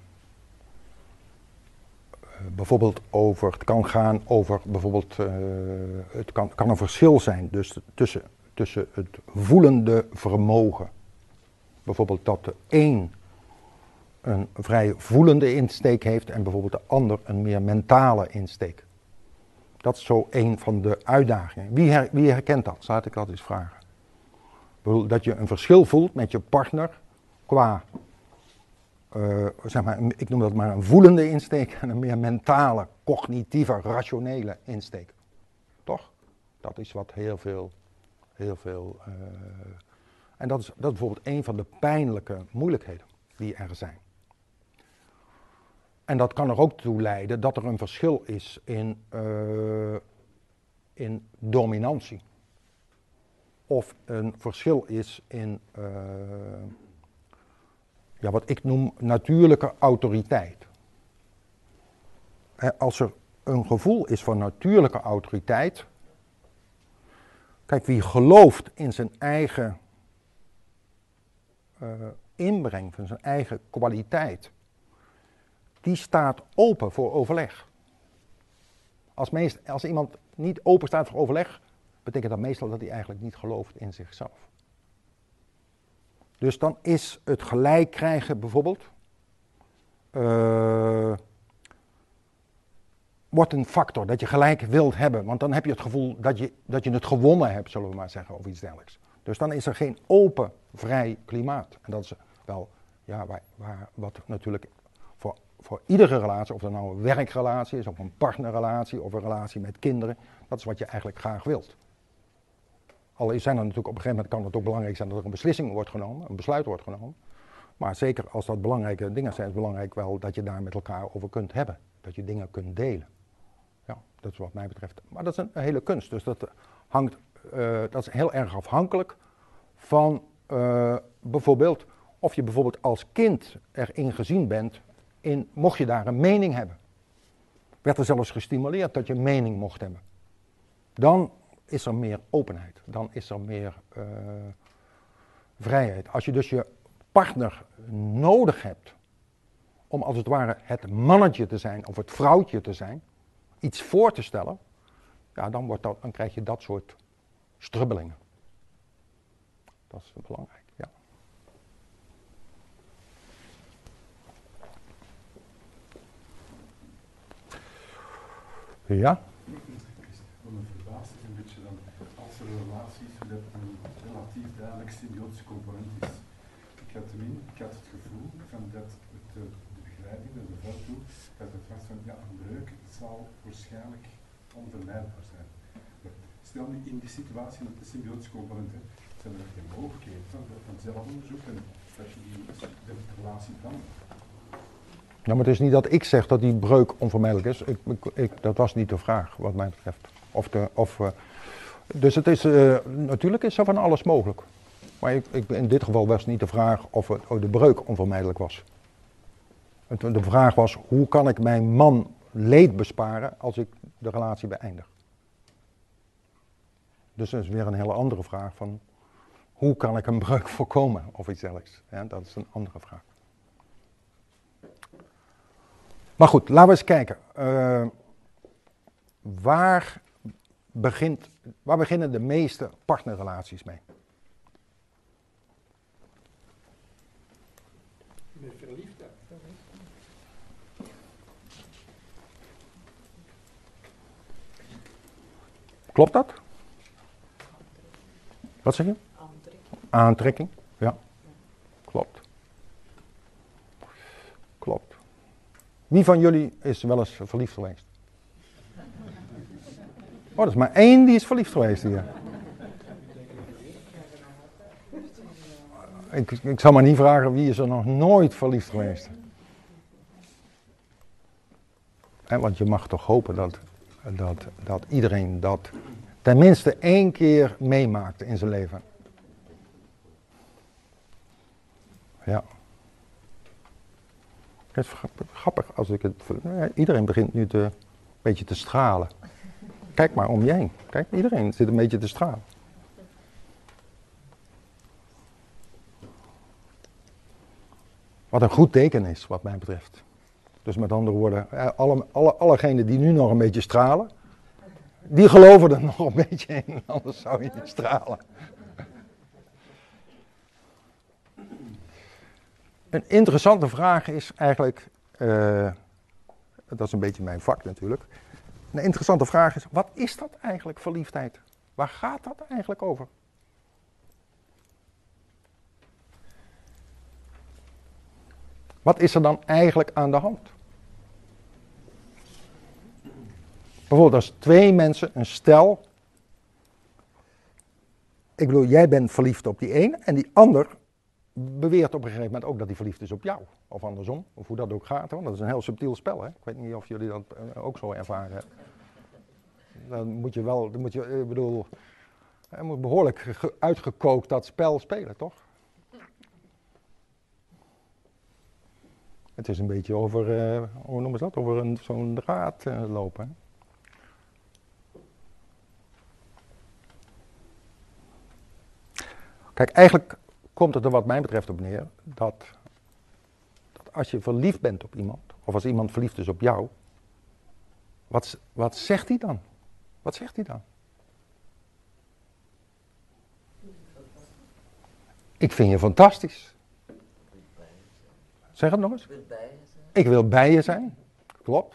bijvoorbeeld over. Het kan gaan over bijvoorbeeld. Uh, het kan, kan een verschil zijn dus tussen, tussen het voelende vermogen. Bijvoorbeeld dat de een een vrij voelende insteek heeft en bijvoorbeeld de ander een meer mentale insteek. Dat is zo een van de uitdagingen. Wie, her, wie herkent dat? Laat ik dat eens vragen. Dat je een verschil voelt met je partner qua, uh, zeg maar, ik noem dat maar een voelende insteek en een meer mentale, cognitieve, rationele insteek. Toch? Dat is wat heel veel, heel veel... Uh, En dat is, dat is bijvoorbeeld een van de pijnlijke moeilijkheden die er zijn. En dat kan er ook toe leiden dat er een verschil is in, uh, in dominantie. Of een verschil is in uh, ja, wat ik noem natuurlijke autoriteit. He, als er een gevoel is van natuurlijke autoriteit. Kijk, wie gelooft in zijn eigen Uh, inbreng van zijn eigen kwaliteit, die staat open voor overleg. Als, meest, als iemand niet open staat voor overleg, betekent dat meestal dat hij eigenlijk niet gelooft in zichzelf. Dus dan is het gelijk krijgen bijvoorbeeld, uh, wordt een factor dat je gelijk wilt hebben, want dan heb je het gevoel dat je, dat je het gewonnen hebt, zullen we maar zeggen, of iets dergelijks. Dus dan is er geen open, vrij klimaat. En dat is wel, ja, waar, waar, wat natuurlijk voor, voor iedere relatie, of dat nou een werkrelatie is, of een partnerrelatie, of een relatie met kinderen, dat is wat je eigenlijk graag wilt. Al zijn er natuurlijk op een gegeven moment, kan het ook belangrijk zijn dat er een beslissing wordt genomen, een besluit wordt genomen. Maar zeker als dat belangrijke dingen zijn, is het belangrijk wel dat je daar met elkaar over kunt hebben. Dat je dingen kunt delen. Ja, dat is wat mij betreft. Maar dat is een, een hele kunst, dus dat hangt... Uh, dat is heel erg afhankelijk van uh, bijvoorbeeld of je bijvoorbeeld als kind erin gezien bent, in, mocht je daar een mening hebben. Werd er zelfs gestimuleerd dat je een mening mocht hebben. Dan is er meer openheid, dan is er meer uh, vrijheid. Als je dus je partner nodig hebt om als het ware het mannetje te zijn of het vrouwtje te zijn, iets voor te stellen, ja, dan, wordt dat, dan krijg je dat soort strubbelingen. Dat is belangrijk, ja. Ja? Wat me verbaast is een beetje dan, als er relaties met een relatief duidelijk symbiotische component is. Ik had, min, ik had het gevoel van dat de, de begeleiding naar de vrouw toe, dat het was van, ja, een breuk zal waarschijnlijk onvermijdbaar zijn. Stel nu in die situatie met de symbiotische componenten, zijn er geen mogelijkheden van, van zelfonderzoek en dat je die de relatie verandert. Nou, maar het is niet dat ik zeg dat die breuk onvermijdelijk is. Ik, ik, ik, dat was niet de vraag, wat mij betreft. Of de, of, uh, dus het is, uh, natuurlijk is er van alles mogelijk. Maar ik, ik, in dit geval was niet de vraag of, het, of de breuk onvermijdelijk was. Het, de vraag was, hoe kan ik mijn man leed besparen als ik de relatie beëindig? Dus dat is weer een hele andere vraag van, hoe kan ik een breuk voorkomen of iets dergelijks. Ja, dat is een andere vraag. Maar goed, laten we eens kijken. Uh, waar, begint, waar beginnen de meeste partnerrelaties mee? Met verliefdheid. Klopt dat? Wat zeg je? Aantrekking. Aantrekking, ja. Klopt. Klopt. Wie van jullie is wel eens verliefd geweest? Oh, er is maar één die is verliefd geweest hier. Ik, ik zal maar niet vragen wie is er nog nooit verliefd geweest. He, want je mag toch hopen dat, dat, dat iedereen dat tenminste één keer meemaakt in zijn leven. Ja. Het is grappig als ik het. Iedereen begint nu te, een beetje te stralen. Kijk maar om je heen. Kijk, iedereen zit een beetje te stralen. Wat een goed teken is, wat mij betreft. Dus met andere woorden, alle, alle, allegenen die nu nog een beetje stralen, die geloven er nog een beetje in, anders zou je niet stralen. Een interessante vraag is eigenlijk, uh, dat is een beetje mijn vak natuurlijk. Een interessante vraag is, wat is dat eigenlijk, verliefdheid? Waar gaat dat eigenlijk over? Wat is er dan eigenlijk aan de hand? Bijvoorbeeld als twee mensen, een stel. Ik bedoel, jij bent verliefd op die ene en die ander beweert op een gegeven moment ook dat hij verliefd is op jou. Of andersom, of hoe dat ook gaat. Hoor. Dat is een heel subtiel spel. Hè? Ik weet niet of jullie dat ook zo ervaren hebben. Dan moet je wel, dan moet je, ik bedoel, je moet behoorlijk uitgekookt dat spel spelen, toch? Het is een beetje over, uh, hoe noemen ze dat, over een, zo'n draad uh, lopen. Hè? Kijk, eigenlijk komt het er wat mij betreft op neer dat, dat als je verliefd bent op iemand, of als iemand verliefd is op jou, wat, wat zegt hij dan? Wat zegt hij dan? Ik vind je fantastisch. Zeg het nog eens. Ik wil bij je zijn. Klopt.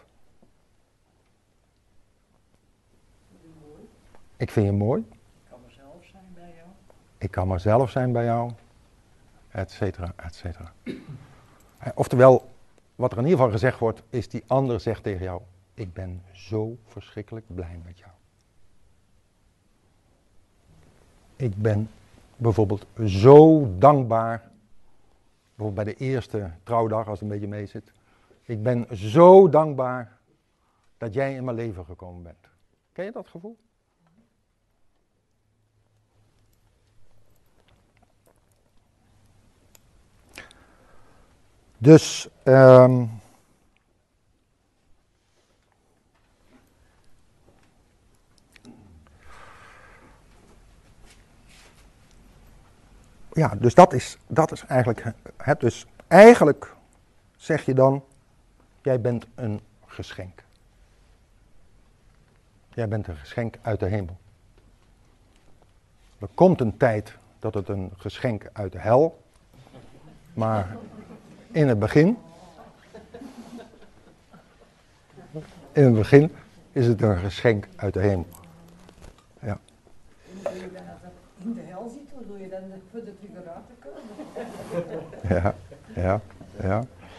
Ik vind je mooi. Ik kan mezelf zijn bij jou. Ik kan mezelf zijn bij jou. Et cetera, et cetera. Oftewel, wat er in ieder geval gezegd wordt, is die ander zegt tegen jou, ik ben zo verschrikkelijk blij met jou. Ik ben bijvoorbeeld zo dankbaar, bijvoorbeeld bij de eerste trouwdag als het een beetje mee zit. Ik ben zo dankbaar dat jij in mijn leven gekomen bent. Ken je dat gevoel? Dus, um, ja, dus dat is, dat is eigenlijk het. Dus eigenlijk zeg je dan, jij bent een geschenk. Jij bent een geschenk uit de hemel. Er komt een tijd dat het een geschenk uit de hel, maar in het begin, in het begin is het een geschenk uit de hemel. Ja. En als je dan in de hel zit, hoe doe je dan voor de figuur uit te komen? Ja, ja, ja.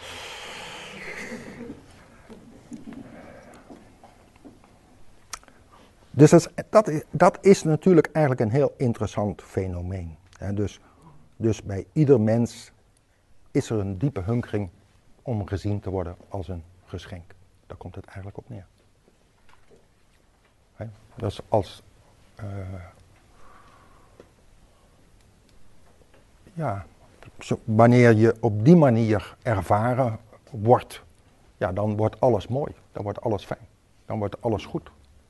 Dus dat is, dat, is, dat is natuurlijk eigenlijk een heel interessant fenomeen. Ja, dus, dus bij ieder mens is er een diepe hunkering om gezien te worden als een geschenk. Daar komt het eigenlijk op neer. He? Dus als, uh, ja, zo, wanneer je op die manier ervaren wordt, ja, dan wordt alles mooi, dan wordt alles fijn, dan wordt alles goed.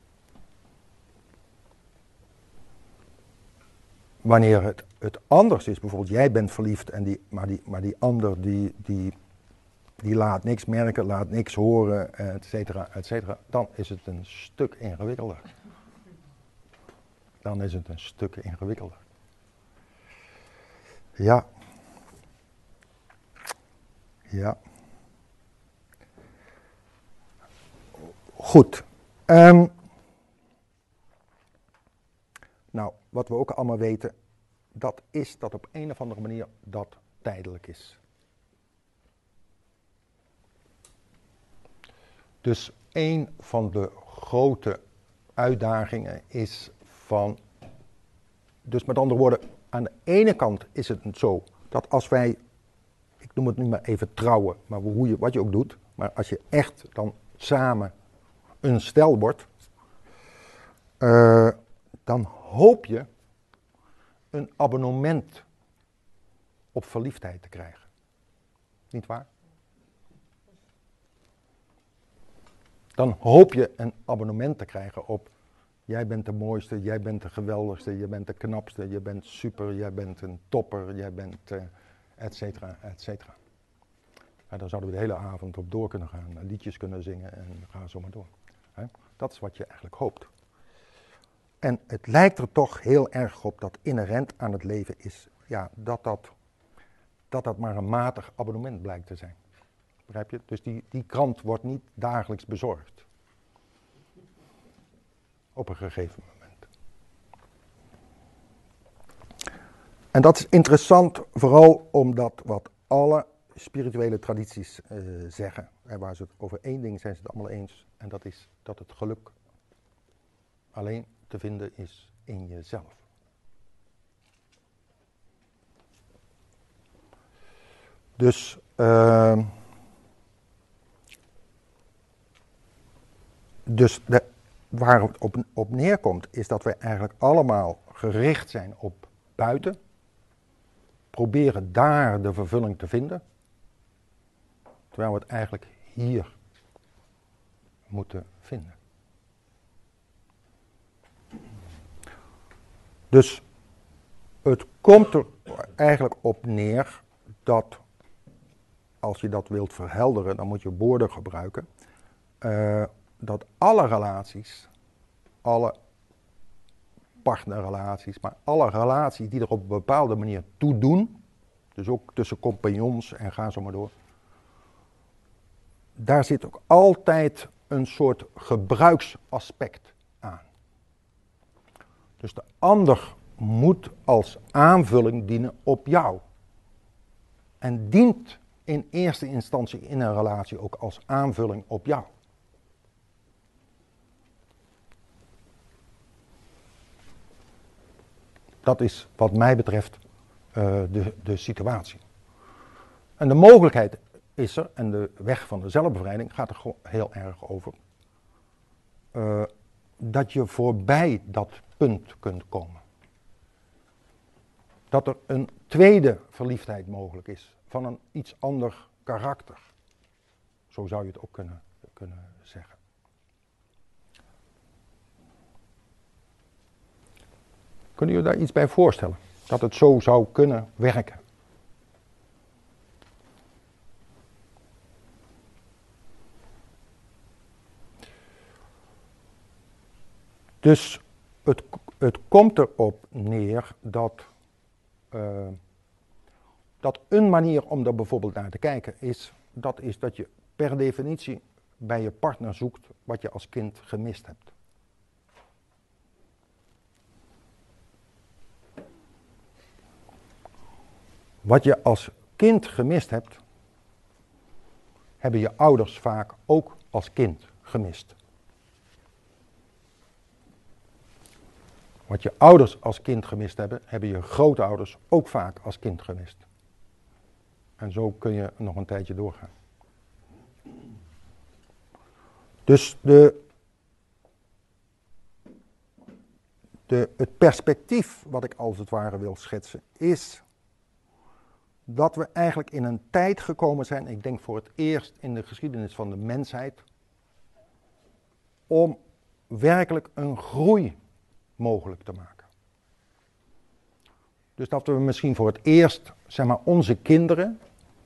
Wanneer het, het anders is, bijvoorbeeld jij bent verliefd, en die, maar, die, maar die ander die, die, die laat niks merken, laat niks horen, et cetera, et cetera, dan is het een stuk ingewikkelder. Dan is het een stuk ingewikkelder. Ja. Ja. Goed. Um, Nou, wat we ook allemaal weten, dat is dat op een of andere manier dat tijdelijk is. Dus een van de grote uitdagingen is van, dus met andere woorden, aan de ene kant is het zo dat als wij, ik noem het nu maar even trouwen, maar hoe je, wat je ook doet, maar als je echt dan samen een stel wordt, uh, dan hoop je een abonnement op verliefdheid te krijgen. Niet waar? Dan hoop je een abonnement te krijgen op, jij bent de mooiste, jij bent de geweldigste, jij bent de knapste, je bent super, jij bent een topper, jij bent uh, et cetera, et cetera. Ja, daar zouden we de hele avond op door kunnen gaan, liedjes kunnen zingen en ga zo maar door. He? Dat is wat je eigenlijk hoopt. En het lijkt er toch heel erg op dat inherent aan het leven is, ja, dat dat, dat dat maar een matig abonnement blijkt te zijn. Begrijp je? Dus die, die krant wordt niet dagelijks bezorgd. Op een gegeven moment. En dat is interessant, vooral omdat wat alle spirituele tradities uh, zeggen, en waar ze het over één ding zijn ze het allemaal eens, en dat is dat het geluk alleen te vinden is in jezelf. Dus uh, dus de, waar het op, op neerkomt is dat wij eigenlijk allemaal gericht zijn op buiten, proberen daar de vervulling te vinden, terwijl we het eigenlijk hier moeten vinden. Dus het komt er eigenlijk op neer dat, als je dat wilt verhelderen, dan moet je woorden gebruiken, uh, dat alle relaties, alle partnerrelaties, maar alle relaties die er op een bepaalde manier toe doen, dus ook tussen compagnons en ga zo maar door, daar zit ook altijd een soort gebruiksaspect aan. Dus de ander moet als aanvulling dienen op jou. En dient in eerste instantie in een relatie ook als aanvulling op jou. Dat is wat mij betreft uh, de, de situatie. En de mogelijkheid is er, en de weg van de zelfbevrijding gaat er gewoon heel erg over, uh, dat je voorbij dat punt kunt komen. Dat er een tweede verliefdheid mogelijk is, van een iets ander karakter. Zo zou je het ook kunnen, kunnen zeggen. Kunnen jullie daar iets bij voorstellen? Dat het zo zou kunnen werken? Dus het, het komt erop neer dat, uh, dat een manier om er bijvoorbeeld naar te kijken is, dat is dat je per definitie bij je partner zoekt wat je als kind gemist hebt. Wat je als kind gemist hebt, hebben je ouders vaak ook als kind gemist. Wat je ouders als kind gemist hebben, hebben je grootouders ook vaak als kind gemist. En zo kun je nog een tijdje doorgaan. Dus de, de, het perspectief wat ik als het ware wil schetsen is dat we eigenlijk in een tijd gekomen zijn, ik denk voor het eerst in de geschiedenis van de mensheid, om werkelijk een groei mogelijk te maken. Dus dat we misschien voor het eerst, zeg maar, onze kinderen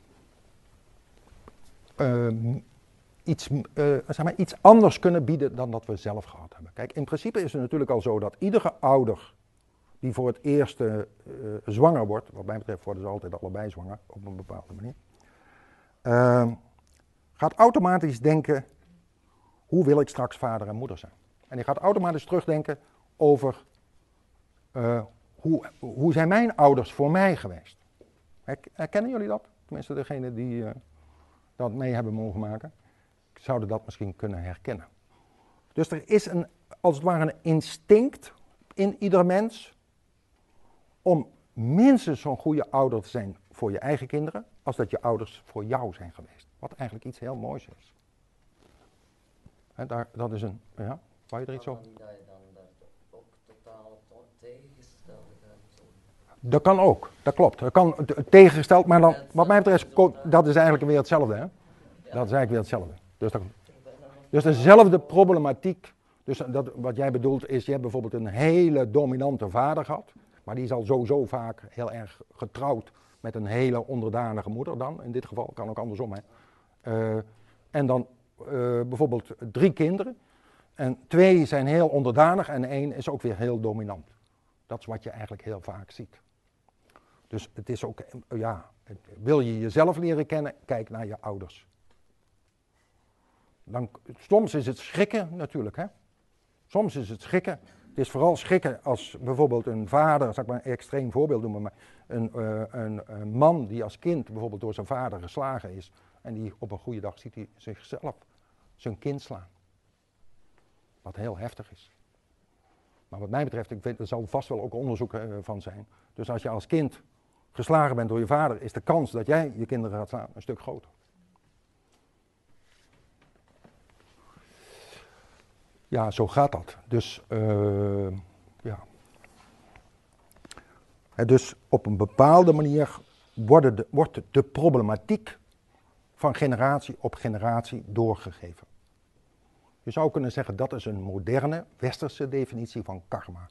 uh, iets, uh, zeg maar, iets anders kunnen bieden dan dat we zelf gehad hebben. Kijk, in principe is het natuurlijk al zo dat iedere ouder die voor het eerst uh, uh, zwanger wordt, wat mij betreft worden ze altijd allebei zwanger, op een bepaalde manier, uh, gaat automatisch denken, hoe wil ik straks vader en moeder zijn? En die gaat automatisch terugdenken over, uh, hoe, hoe zijn mijn ouders voor mij geweest? Herkennen jullie dat? Tenminste, degene die uh, dat mee hebben mogen maken, zouden dat misschien kunnen herkennen. Dus er is een als het ware een instinct in ieder mens om minstens zo'n goede ouder te zijn voor je eigen kinderen als dat je ouders voor jou zijn geweest. Wat eigenlijk iets heel moois is. He, daar, dat is een, ja, wou je er iets over? Dat je dan daar ook totaal tegengesteld hebt. Dat kan ook, dat klopt. Dat kan t- tegengesteld, maar dan, wat mij betreft, ko- dat is eigenlijk weer hetzelfde. Hè? Dat is eigenlijk weer hetzelfde. Dus, dat, dus dezelfde problematiek. Dus dat, wat jij bedoelt is, je hebt bijvoorbeeld een hele dominante vader gehad. Maar die is al sowieso vaak heel erg getrouwd met een hele onderdanige moeder dan. In dit geval, kan ook andersom. Hè. Uh, en dan uh, bijvoorbeeld drie kinderen. En twee zijn heel onderdanig en één is ook weer heel dominant. Dat is wat je eigenlijk heel vaak ziet. Dus het is ook, ja, wil je jezelf leren kennen, kijk naar je ouders. Dan, soms is het schrikken natuurlijk, hè. Soms is het schrikken. Het is vooral schrikken als bijvoorbeeld een vader, zal ik maar een extreem voorbeeld noemen, maar een, uh, een, een man die als kind bijvoorbeeld door zijn vader geslagen is en die op een goede dag ziet hij zichzelf zijn kind slaan. Wat heel heftig is. Maar wat mij betreft, ik weet, er zal vast wel ook onderzoek uh, van zijn. Dus als je als kind geslagen bent door je vader, is de kans dat jij je kinderen gaat slaan een stuk groter. Ja, zo gaat dat. Dus, uh, ja. En dus op een bepaalde manier worden de, wordt de problematiek van generatie op generatie doorgegeven. Je zou kunnen zeggen dat is een moderne, westerse definitie van karma.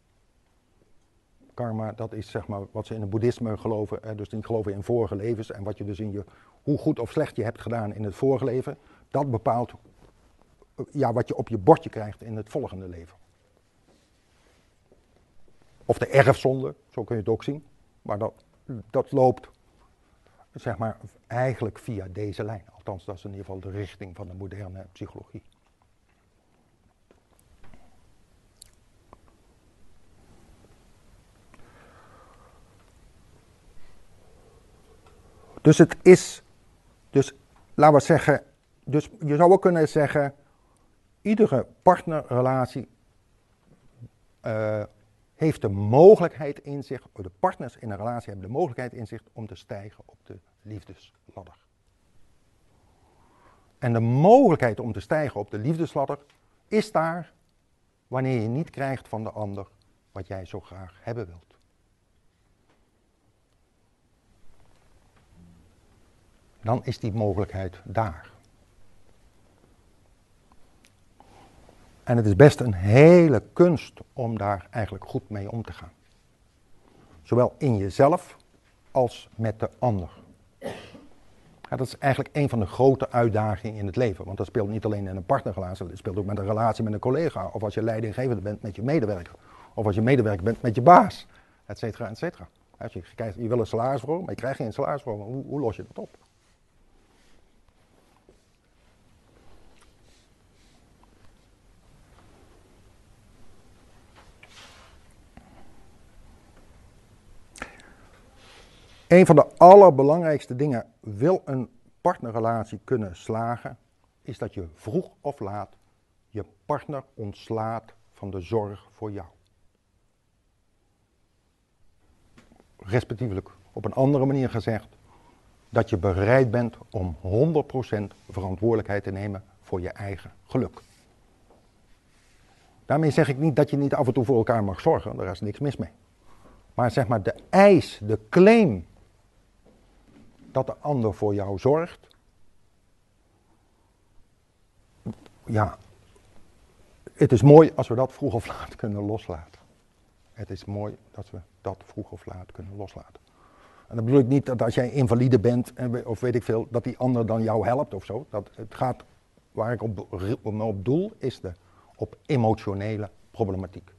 Karma, dat is zeg maar wat ze in het boeddhisme geloven, hè, dus niet geloven in vorige levens en wat je dus in je, hoe goed of slecht je hebt gedaan in het vorige leven, dat bepaalt ja, wat je op je bordje krijgt in het volgende leven. Of de erfzonde, zo kun je het ook zien, maar dat, dat loopt zeg maar eigenlijk via deze lijn. Althans, dat is in ieder geval de richting van de moderne psychologie. Dus het is, dus laten we zeggen, dus je zou ook kunnen zeggen, iedere partnerrelatie uh, heeft de mogelijkheid in zich, de partners in een relatie hebben de mogelijkheid in zich om te stijgen op de liefdesladder. En de mogelijkheid om te stijgen op de liefdesladder is daar wanneer je niet krijgt van de ander wat jij zo graag hebben wilt. Dan is die mogelijkheid daar. En het is best een hele kunst om daar eigenlijk goed mee om te gaan. Zowel in jezelf als met de ander. Ja, dat is eigenlijk een van de grote uitdagingen in het leven. Want dat speelt niet alleen in een partnerrelatie, dat speelt ook met een relatie met een collega. Of als je leidinggevende bent met je medewerker. Of als je medewerker bent met je baas. Et cetera, et cetera. Als je, kijkt, je wil een salarisverhoging, maar je krijgt geen salarisverhoging. Hoe, hoe los je dat op? Een van de allerbelangrijkste dingen, wil een partnerrelatie kunnen slagen, is dat je vroeg of laat je partner ontslaat van de zorg voor jou. Respectievelijk, op een andere manier gezegd, dat je bereid bent om honderd procent verantwoordelijkheid te nemen voor je eigen geluk. Daarmee zeg ik niet dat je niet af en toe voor elkaar mag zorgen, daar is niks mis mee. Maar zeg maar de eis, de claim dat de ander voor jou zorgt, ja, het is mooi als we dat vroeg of laat kunnen loslaten. Het is mooi dat we dat vroeg of laat kunnen loslaten. En dan bedoel ik niet dat als jij invalide bent, of weet ik veel, dat die ander dan jou helpt of zo. Dat, het gaat, waar ik op, op doel, is de op emotionele problematiek.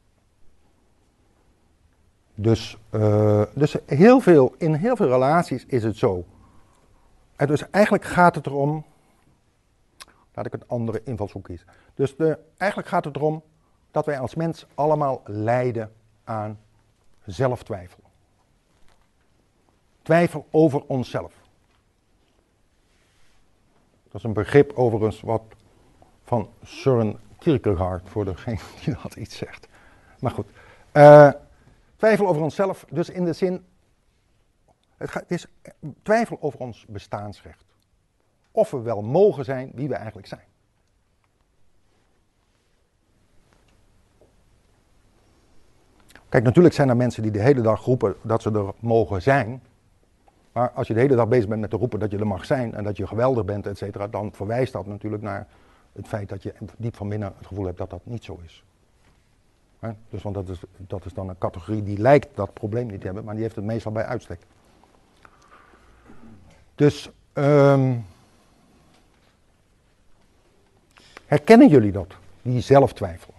Dus, uh, dus heel veel, in heel veel relaties is het zo. En dus eigenlijk gaat het erom, laat ik een andere invalshoek kiezen. Dus de, eigenlijk gaat het erom dat wij als mens allemaal lijden aan zelftwijfel. Twijfel over onszelf. Dat is een begrip overigens wat van Søren Kierkegaard, voor degene die dat iets zegt. Maar goed. Uh, twijfel over onszelf, dus in de zin, het, gaat, het is twijfel over ons bestaansrecht. Of we wel mogen zijn wie we eigenlijk zijn. Kijk, natuurlijk zijn er mensen die de hele dag roepen dat ze er mogen zijn. Maar als je de hele dag bezig bent met te roepen dat je er mag zijn en dat je geweldig bent, et cetera, dan verwijst dat natuurlijk naar het feit dat je diep van binnen het gevoel hebt dat dat niet zo is. He? Dus want dat is, dat is dan een categorie die lijkt dat probleem niet te hebben, maar die heeft het meestal bij uitstek. Dus um, herkennen jullie dat, die zelftwijfel?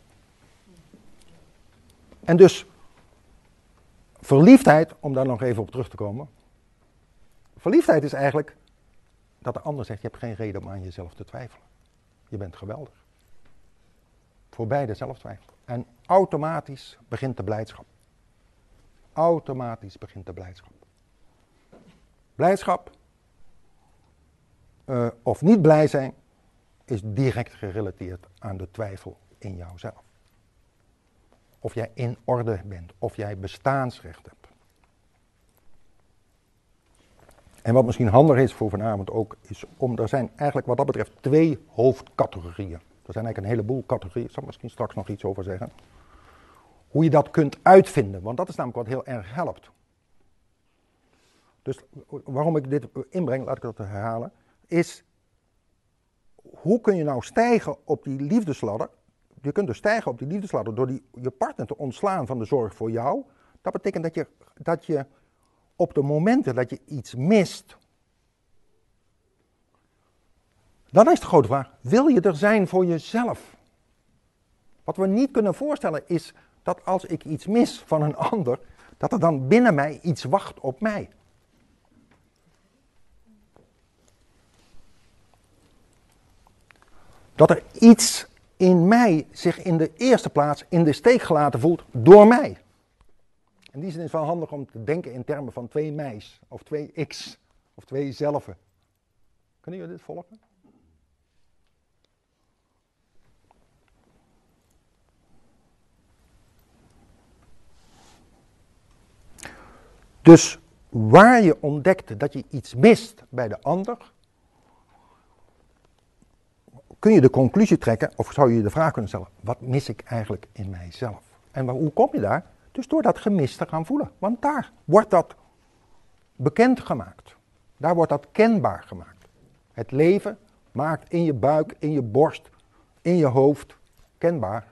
En dus verliefdheid, om daar nog even op terug te komen. Verliefdheid is eigenlijk dat de ander zegt, je hebt geen reden om aan jezelf te twijfelen. Je bent geweldig. Voorbij de zelftwijfel. En automatisch begint de blijdschap. Automatisch begint de blijdschap. Blijdschap, uh, of niet blij zijn, is direct gerelateerd aan de twijfel in jouzelf. Of jij in orde bent, of jij bestaansrecht hebt. En wat misschien handig is voor vanavond ook, is om, er zijn eigenlijk wat dat betreft twee hoofdcategorieën. Er zijn eigenlijk een heleboel categorieën, ik zal misschien straks nog iets over zeggen. Hoe je dat kunt uitvinden, want dat is namelijk wat heel erg helpt. Dus waarom ik dit inbreng, laat ik dat herhalen, is hoe kun je nou stijgen op die liefdesladder? Je kunt dus stijgen op die liefdesladder door die, je partner te ontslaan van de zorg voor jou. Dat betekent dat je, dat je op de momenten dat je iets mist, dan is de grote vraag, wil je er zijn voor jezelf? Wat we niet kunnen voorstellen is dat als ik iets mis van een ander, dat er dan binnen mij iets wacht op mij. Dat er iets in mij zich in de eerste plaats in de steek gelaten voelt door mij. In die zin is het wel handig om te denken in termen van twee mij's, of twee x, of twee zelven. Kunnen jullie dit volgen? Dus waar je ontdekt dat je iets mist bij de ander, kun je de conclusie trekken, of zou je je de vraag kunnen stellen, wat mis ik eigenlijk in mijzelf? En hoe kom je daar? Dus door dat gemis te gaan voelen. Want daar wordt dat bekendgemaakt. Daar wordt dat kenbaar gemaakt. Het leven maakt in je buik, in je borst, in je hoofd kenbaar.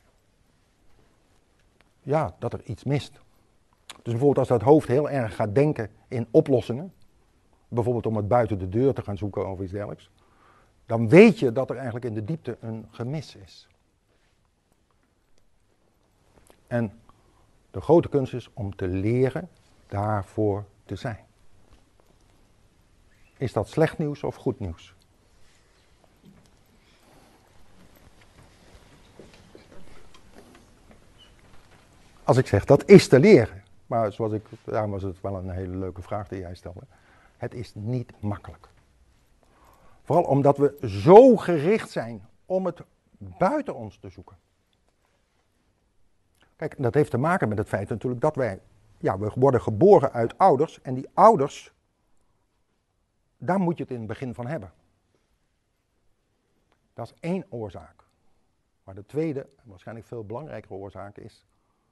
Ja, dat er iets mist. Dus bijvoorbeeld als dat hoofd heel erg gaat denken in oplossingen, bijvoorbeeld om het buiten de deur te gaan zoeken of iets dergelijks, dan weet je dat er eigenlijk in de diepte een gemis is. En de grote kunst is om te leren daarvoor te zijn. Is dat slecht nieuws of goed nieuws? Als ik zeg, dat is te leren. Maar zoals ik, daarom was het wel een hele leuke vraag die jij stelde. Het is niet makkelijk. Vooral omdat we zo gericht zijn om het buiten ons te zoeken. Kijk, dat heeft te maken met het feit natuurlijk dat wij, ja, we worden geboren uit ouders en die ouders, daar moet je het in het begin van hebben. Dat is één oorzaak. Maar de tweede, en waarschijnlijk veel belangrijkere oorzaak is,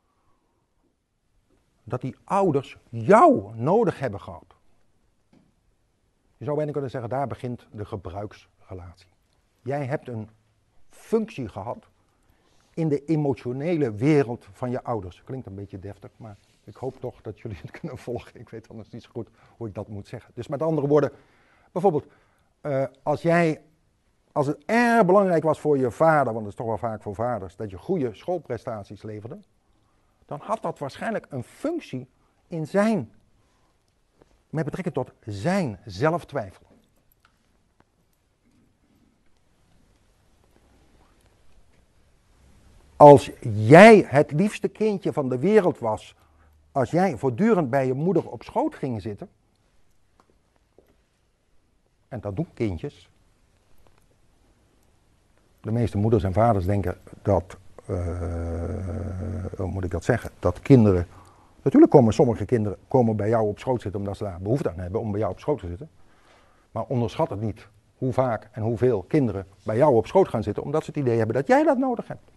dat die ouders jou nodig hebben gehad. Je zou bijna kunnen zeggen, daar begint de gebruiksrelatie. Jij hebt een functie gehad in de emotionele wereld van je ouders. Klinkt een beetje deftig, maar ik hoop toch dat jullie het kunnen volgen. Ik weet anders niet zo goed hoe ik dat moet zeggen. Dus met andere woorden, bijvoorbeeld, uh, als jij, als het erg belangrijk was voor je vader, want dat is toch wel vaak voor vaders, dat je goede schoolprestaties leverde, dan had dat waarschijnlijk een functie in zijn, met betrekking tot zijn zelftwijfel. Als jij het liefste kindje van de wereld was, als jij voortdurend bij je moeder op schoot ging zitten, en dat doen kindjes, de meeste moeders en vaders denken dat, uh, hoe moet ik dat zeggen, dat kinderen, natuurlijk komen sommige kinderen komen bij jou op schoot zitten omdat ze daar behoefte aan hebben om bij jou op schoot te zitten. Maar onderschat het niet hoe vaak en hoeveel kinderen bij jou op schoot gaan zitten omdat ze het idee hebben dat jij dat nodig hebt.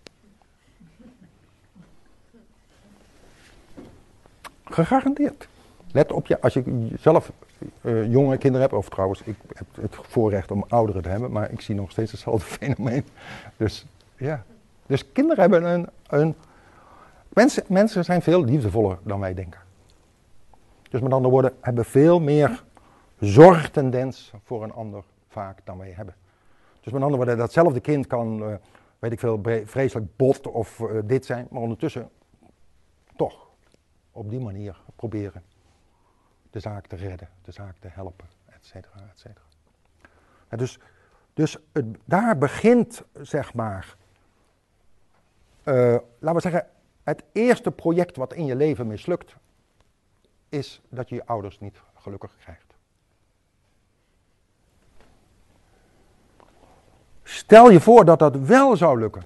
Gegarandeerd. Let op je, als je zelf uh, jonge kinderen hebt, of trouwens, ik heb het voorrecht om ouderen te hebben, maar ik zie nog steeds hetzelfde fenomeen. Dus ja, dus kinderen hebben een, een mensen, mensen zijn veel liefdevoller dan wij denken. Dus met andere woorden, hebben veel meer zorgtendens voor een ander vaak dan wij hebben. Dus met andere woorden, datzelfde kind kan, uh, weet ik veel, vreselijk bot of uh, dit zijn, maar ondertussen toch op die manier proberen de zaak te redden, de zaak te helpen, et cetera, et cetera. En dus dus het, daar begint, zeg maar, uh, laten we zeggen, het eerste project wat in je leven mislukt, is dat je je ouders niet gelukkig krijgt. Stel je voor dat dat wel zou lukken.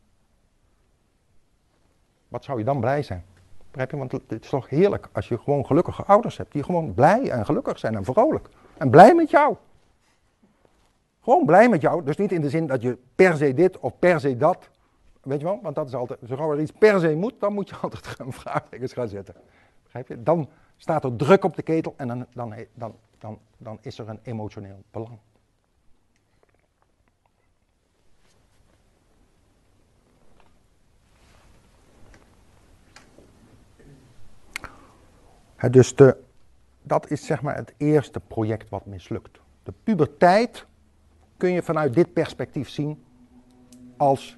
Wat zou je dan blij zijn? Begrijp je? Want het is toch heerlijk als je gewoon gelukkige ouders hebt die gewoon blij en gelukkig zijn en vrolijk. En blij met jou. Gewoon blij met jou. Dus niet in de zin dat je per se dit of per se dat. Weet je wel? Want dat is altijd, zo gauw er iets per se moet, dan moet je altijd gaan vraagtekens gaan zetten. Begrijp je? Dan staat er druk op de ketel en dan, dan, dan, dan, dan is er een emotioneel belang. He, dus de, dat is zeg maar het eerste project wat mislukt. De puberteit kun je vanuit dit perspectief zien als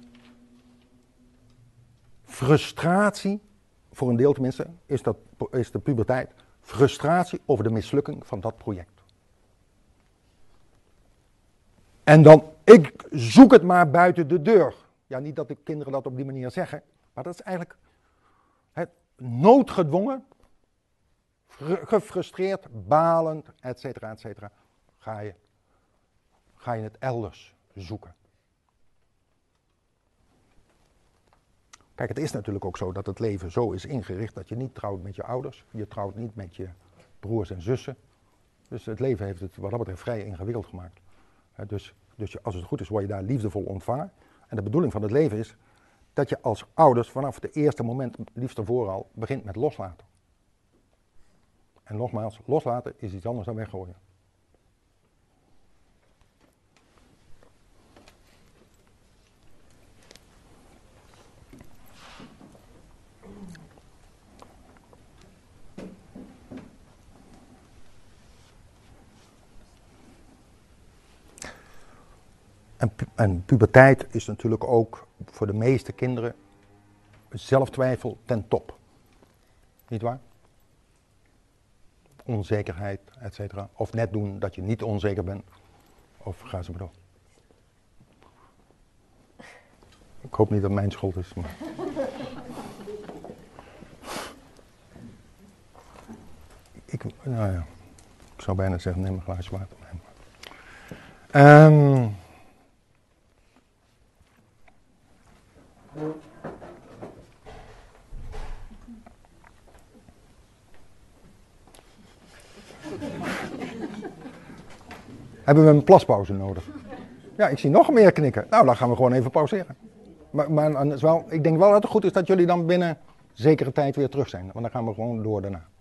frustratie, voor een deel tenminste, is, dat, is de puberteit frustratie over de mislukking van dat project. En dan, ik zoek het maar buiten de deur. Ja, niet dat de kinderen dat op die manier zeggen, maar dat is eigenlijk het noodgedwongen, gefrustreerd, balend, et cetera, et cetera, ga je, ga je het elders zoeken. Kijk, het is natuurlijk ook zo dat het leven zo is ingericht dat je niet trouwt met je ouders, je trouwt niet met je broers en zussen. Dus het leven heeft het wat dat betreft vrij ingewikkeld gemaakt. Dus, dus als het goed is, word je daar liefdevol ontvangen. En de bedoeling van het leven is dat je als ouders vanaf het eerste moment, liefst ervoor al, begint met loslaten. En nogmaals, loslaten is iets anders dan weggooien. En, pu- en puberteit is natuurlijk ook voor de meeste kinderen zelftwijfel ten top. Niet waar? Onzekerheid, et cetera. Of net doen dat je niet onzeker bent. Of ga ze maar door. Ik hoop niet dat het mijn schuld is. Maar... ik, nou ja, ik zou bijna zeggen, neem een glaasje water. Um, Hebben we een plaspauze nodig? Ja, ik zie nog meer knikken. Nou, dan gaan we gewoon even pauzeren. Maar, maar wel, ik denk wel dat het goed is dat jullie dan binnen zekere tijd weer terug zijn. Want dan gaan we gewoon door daarna.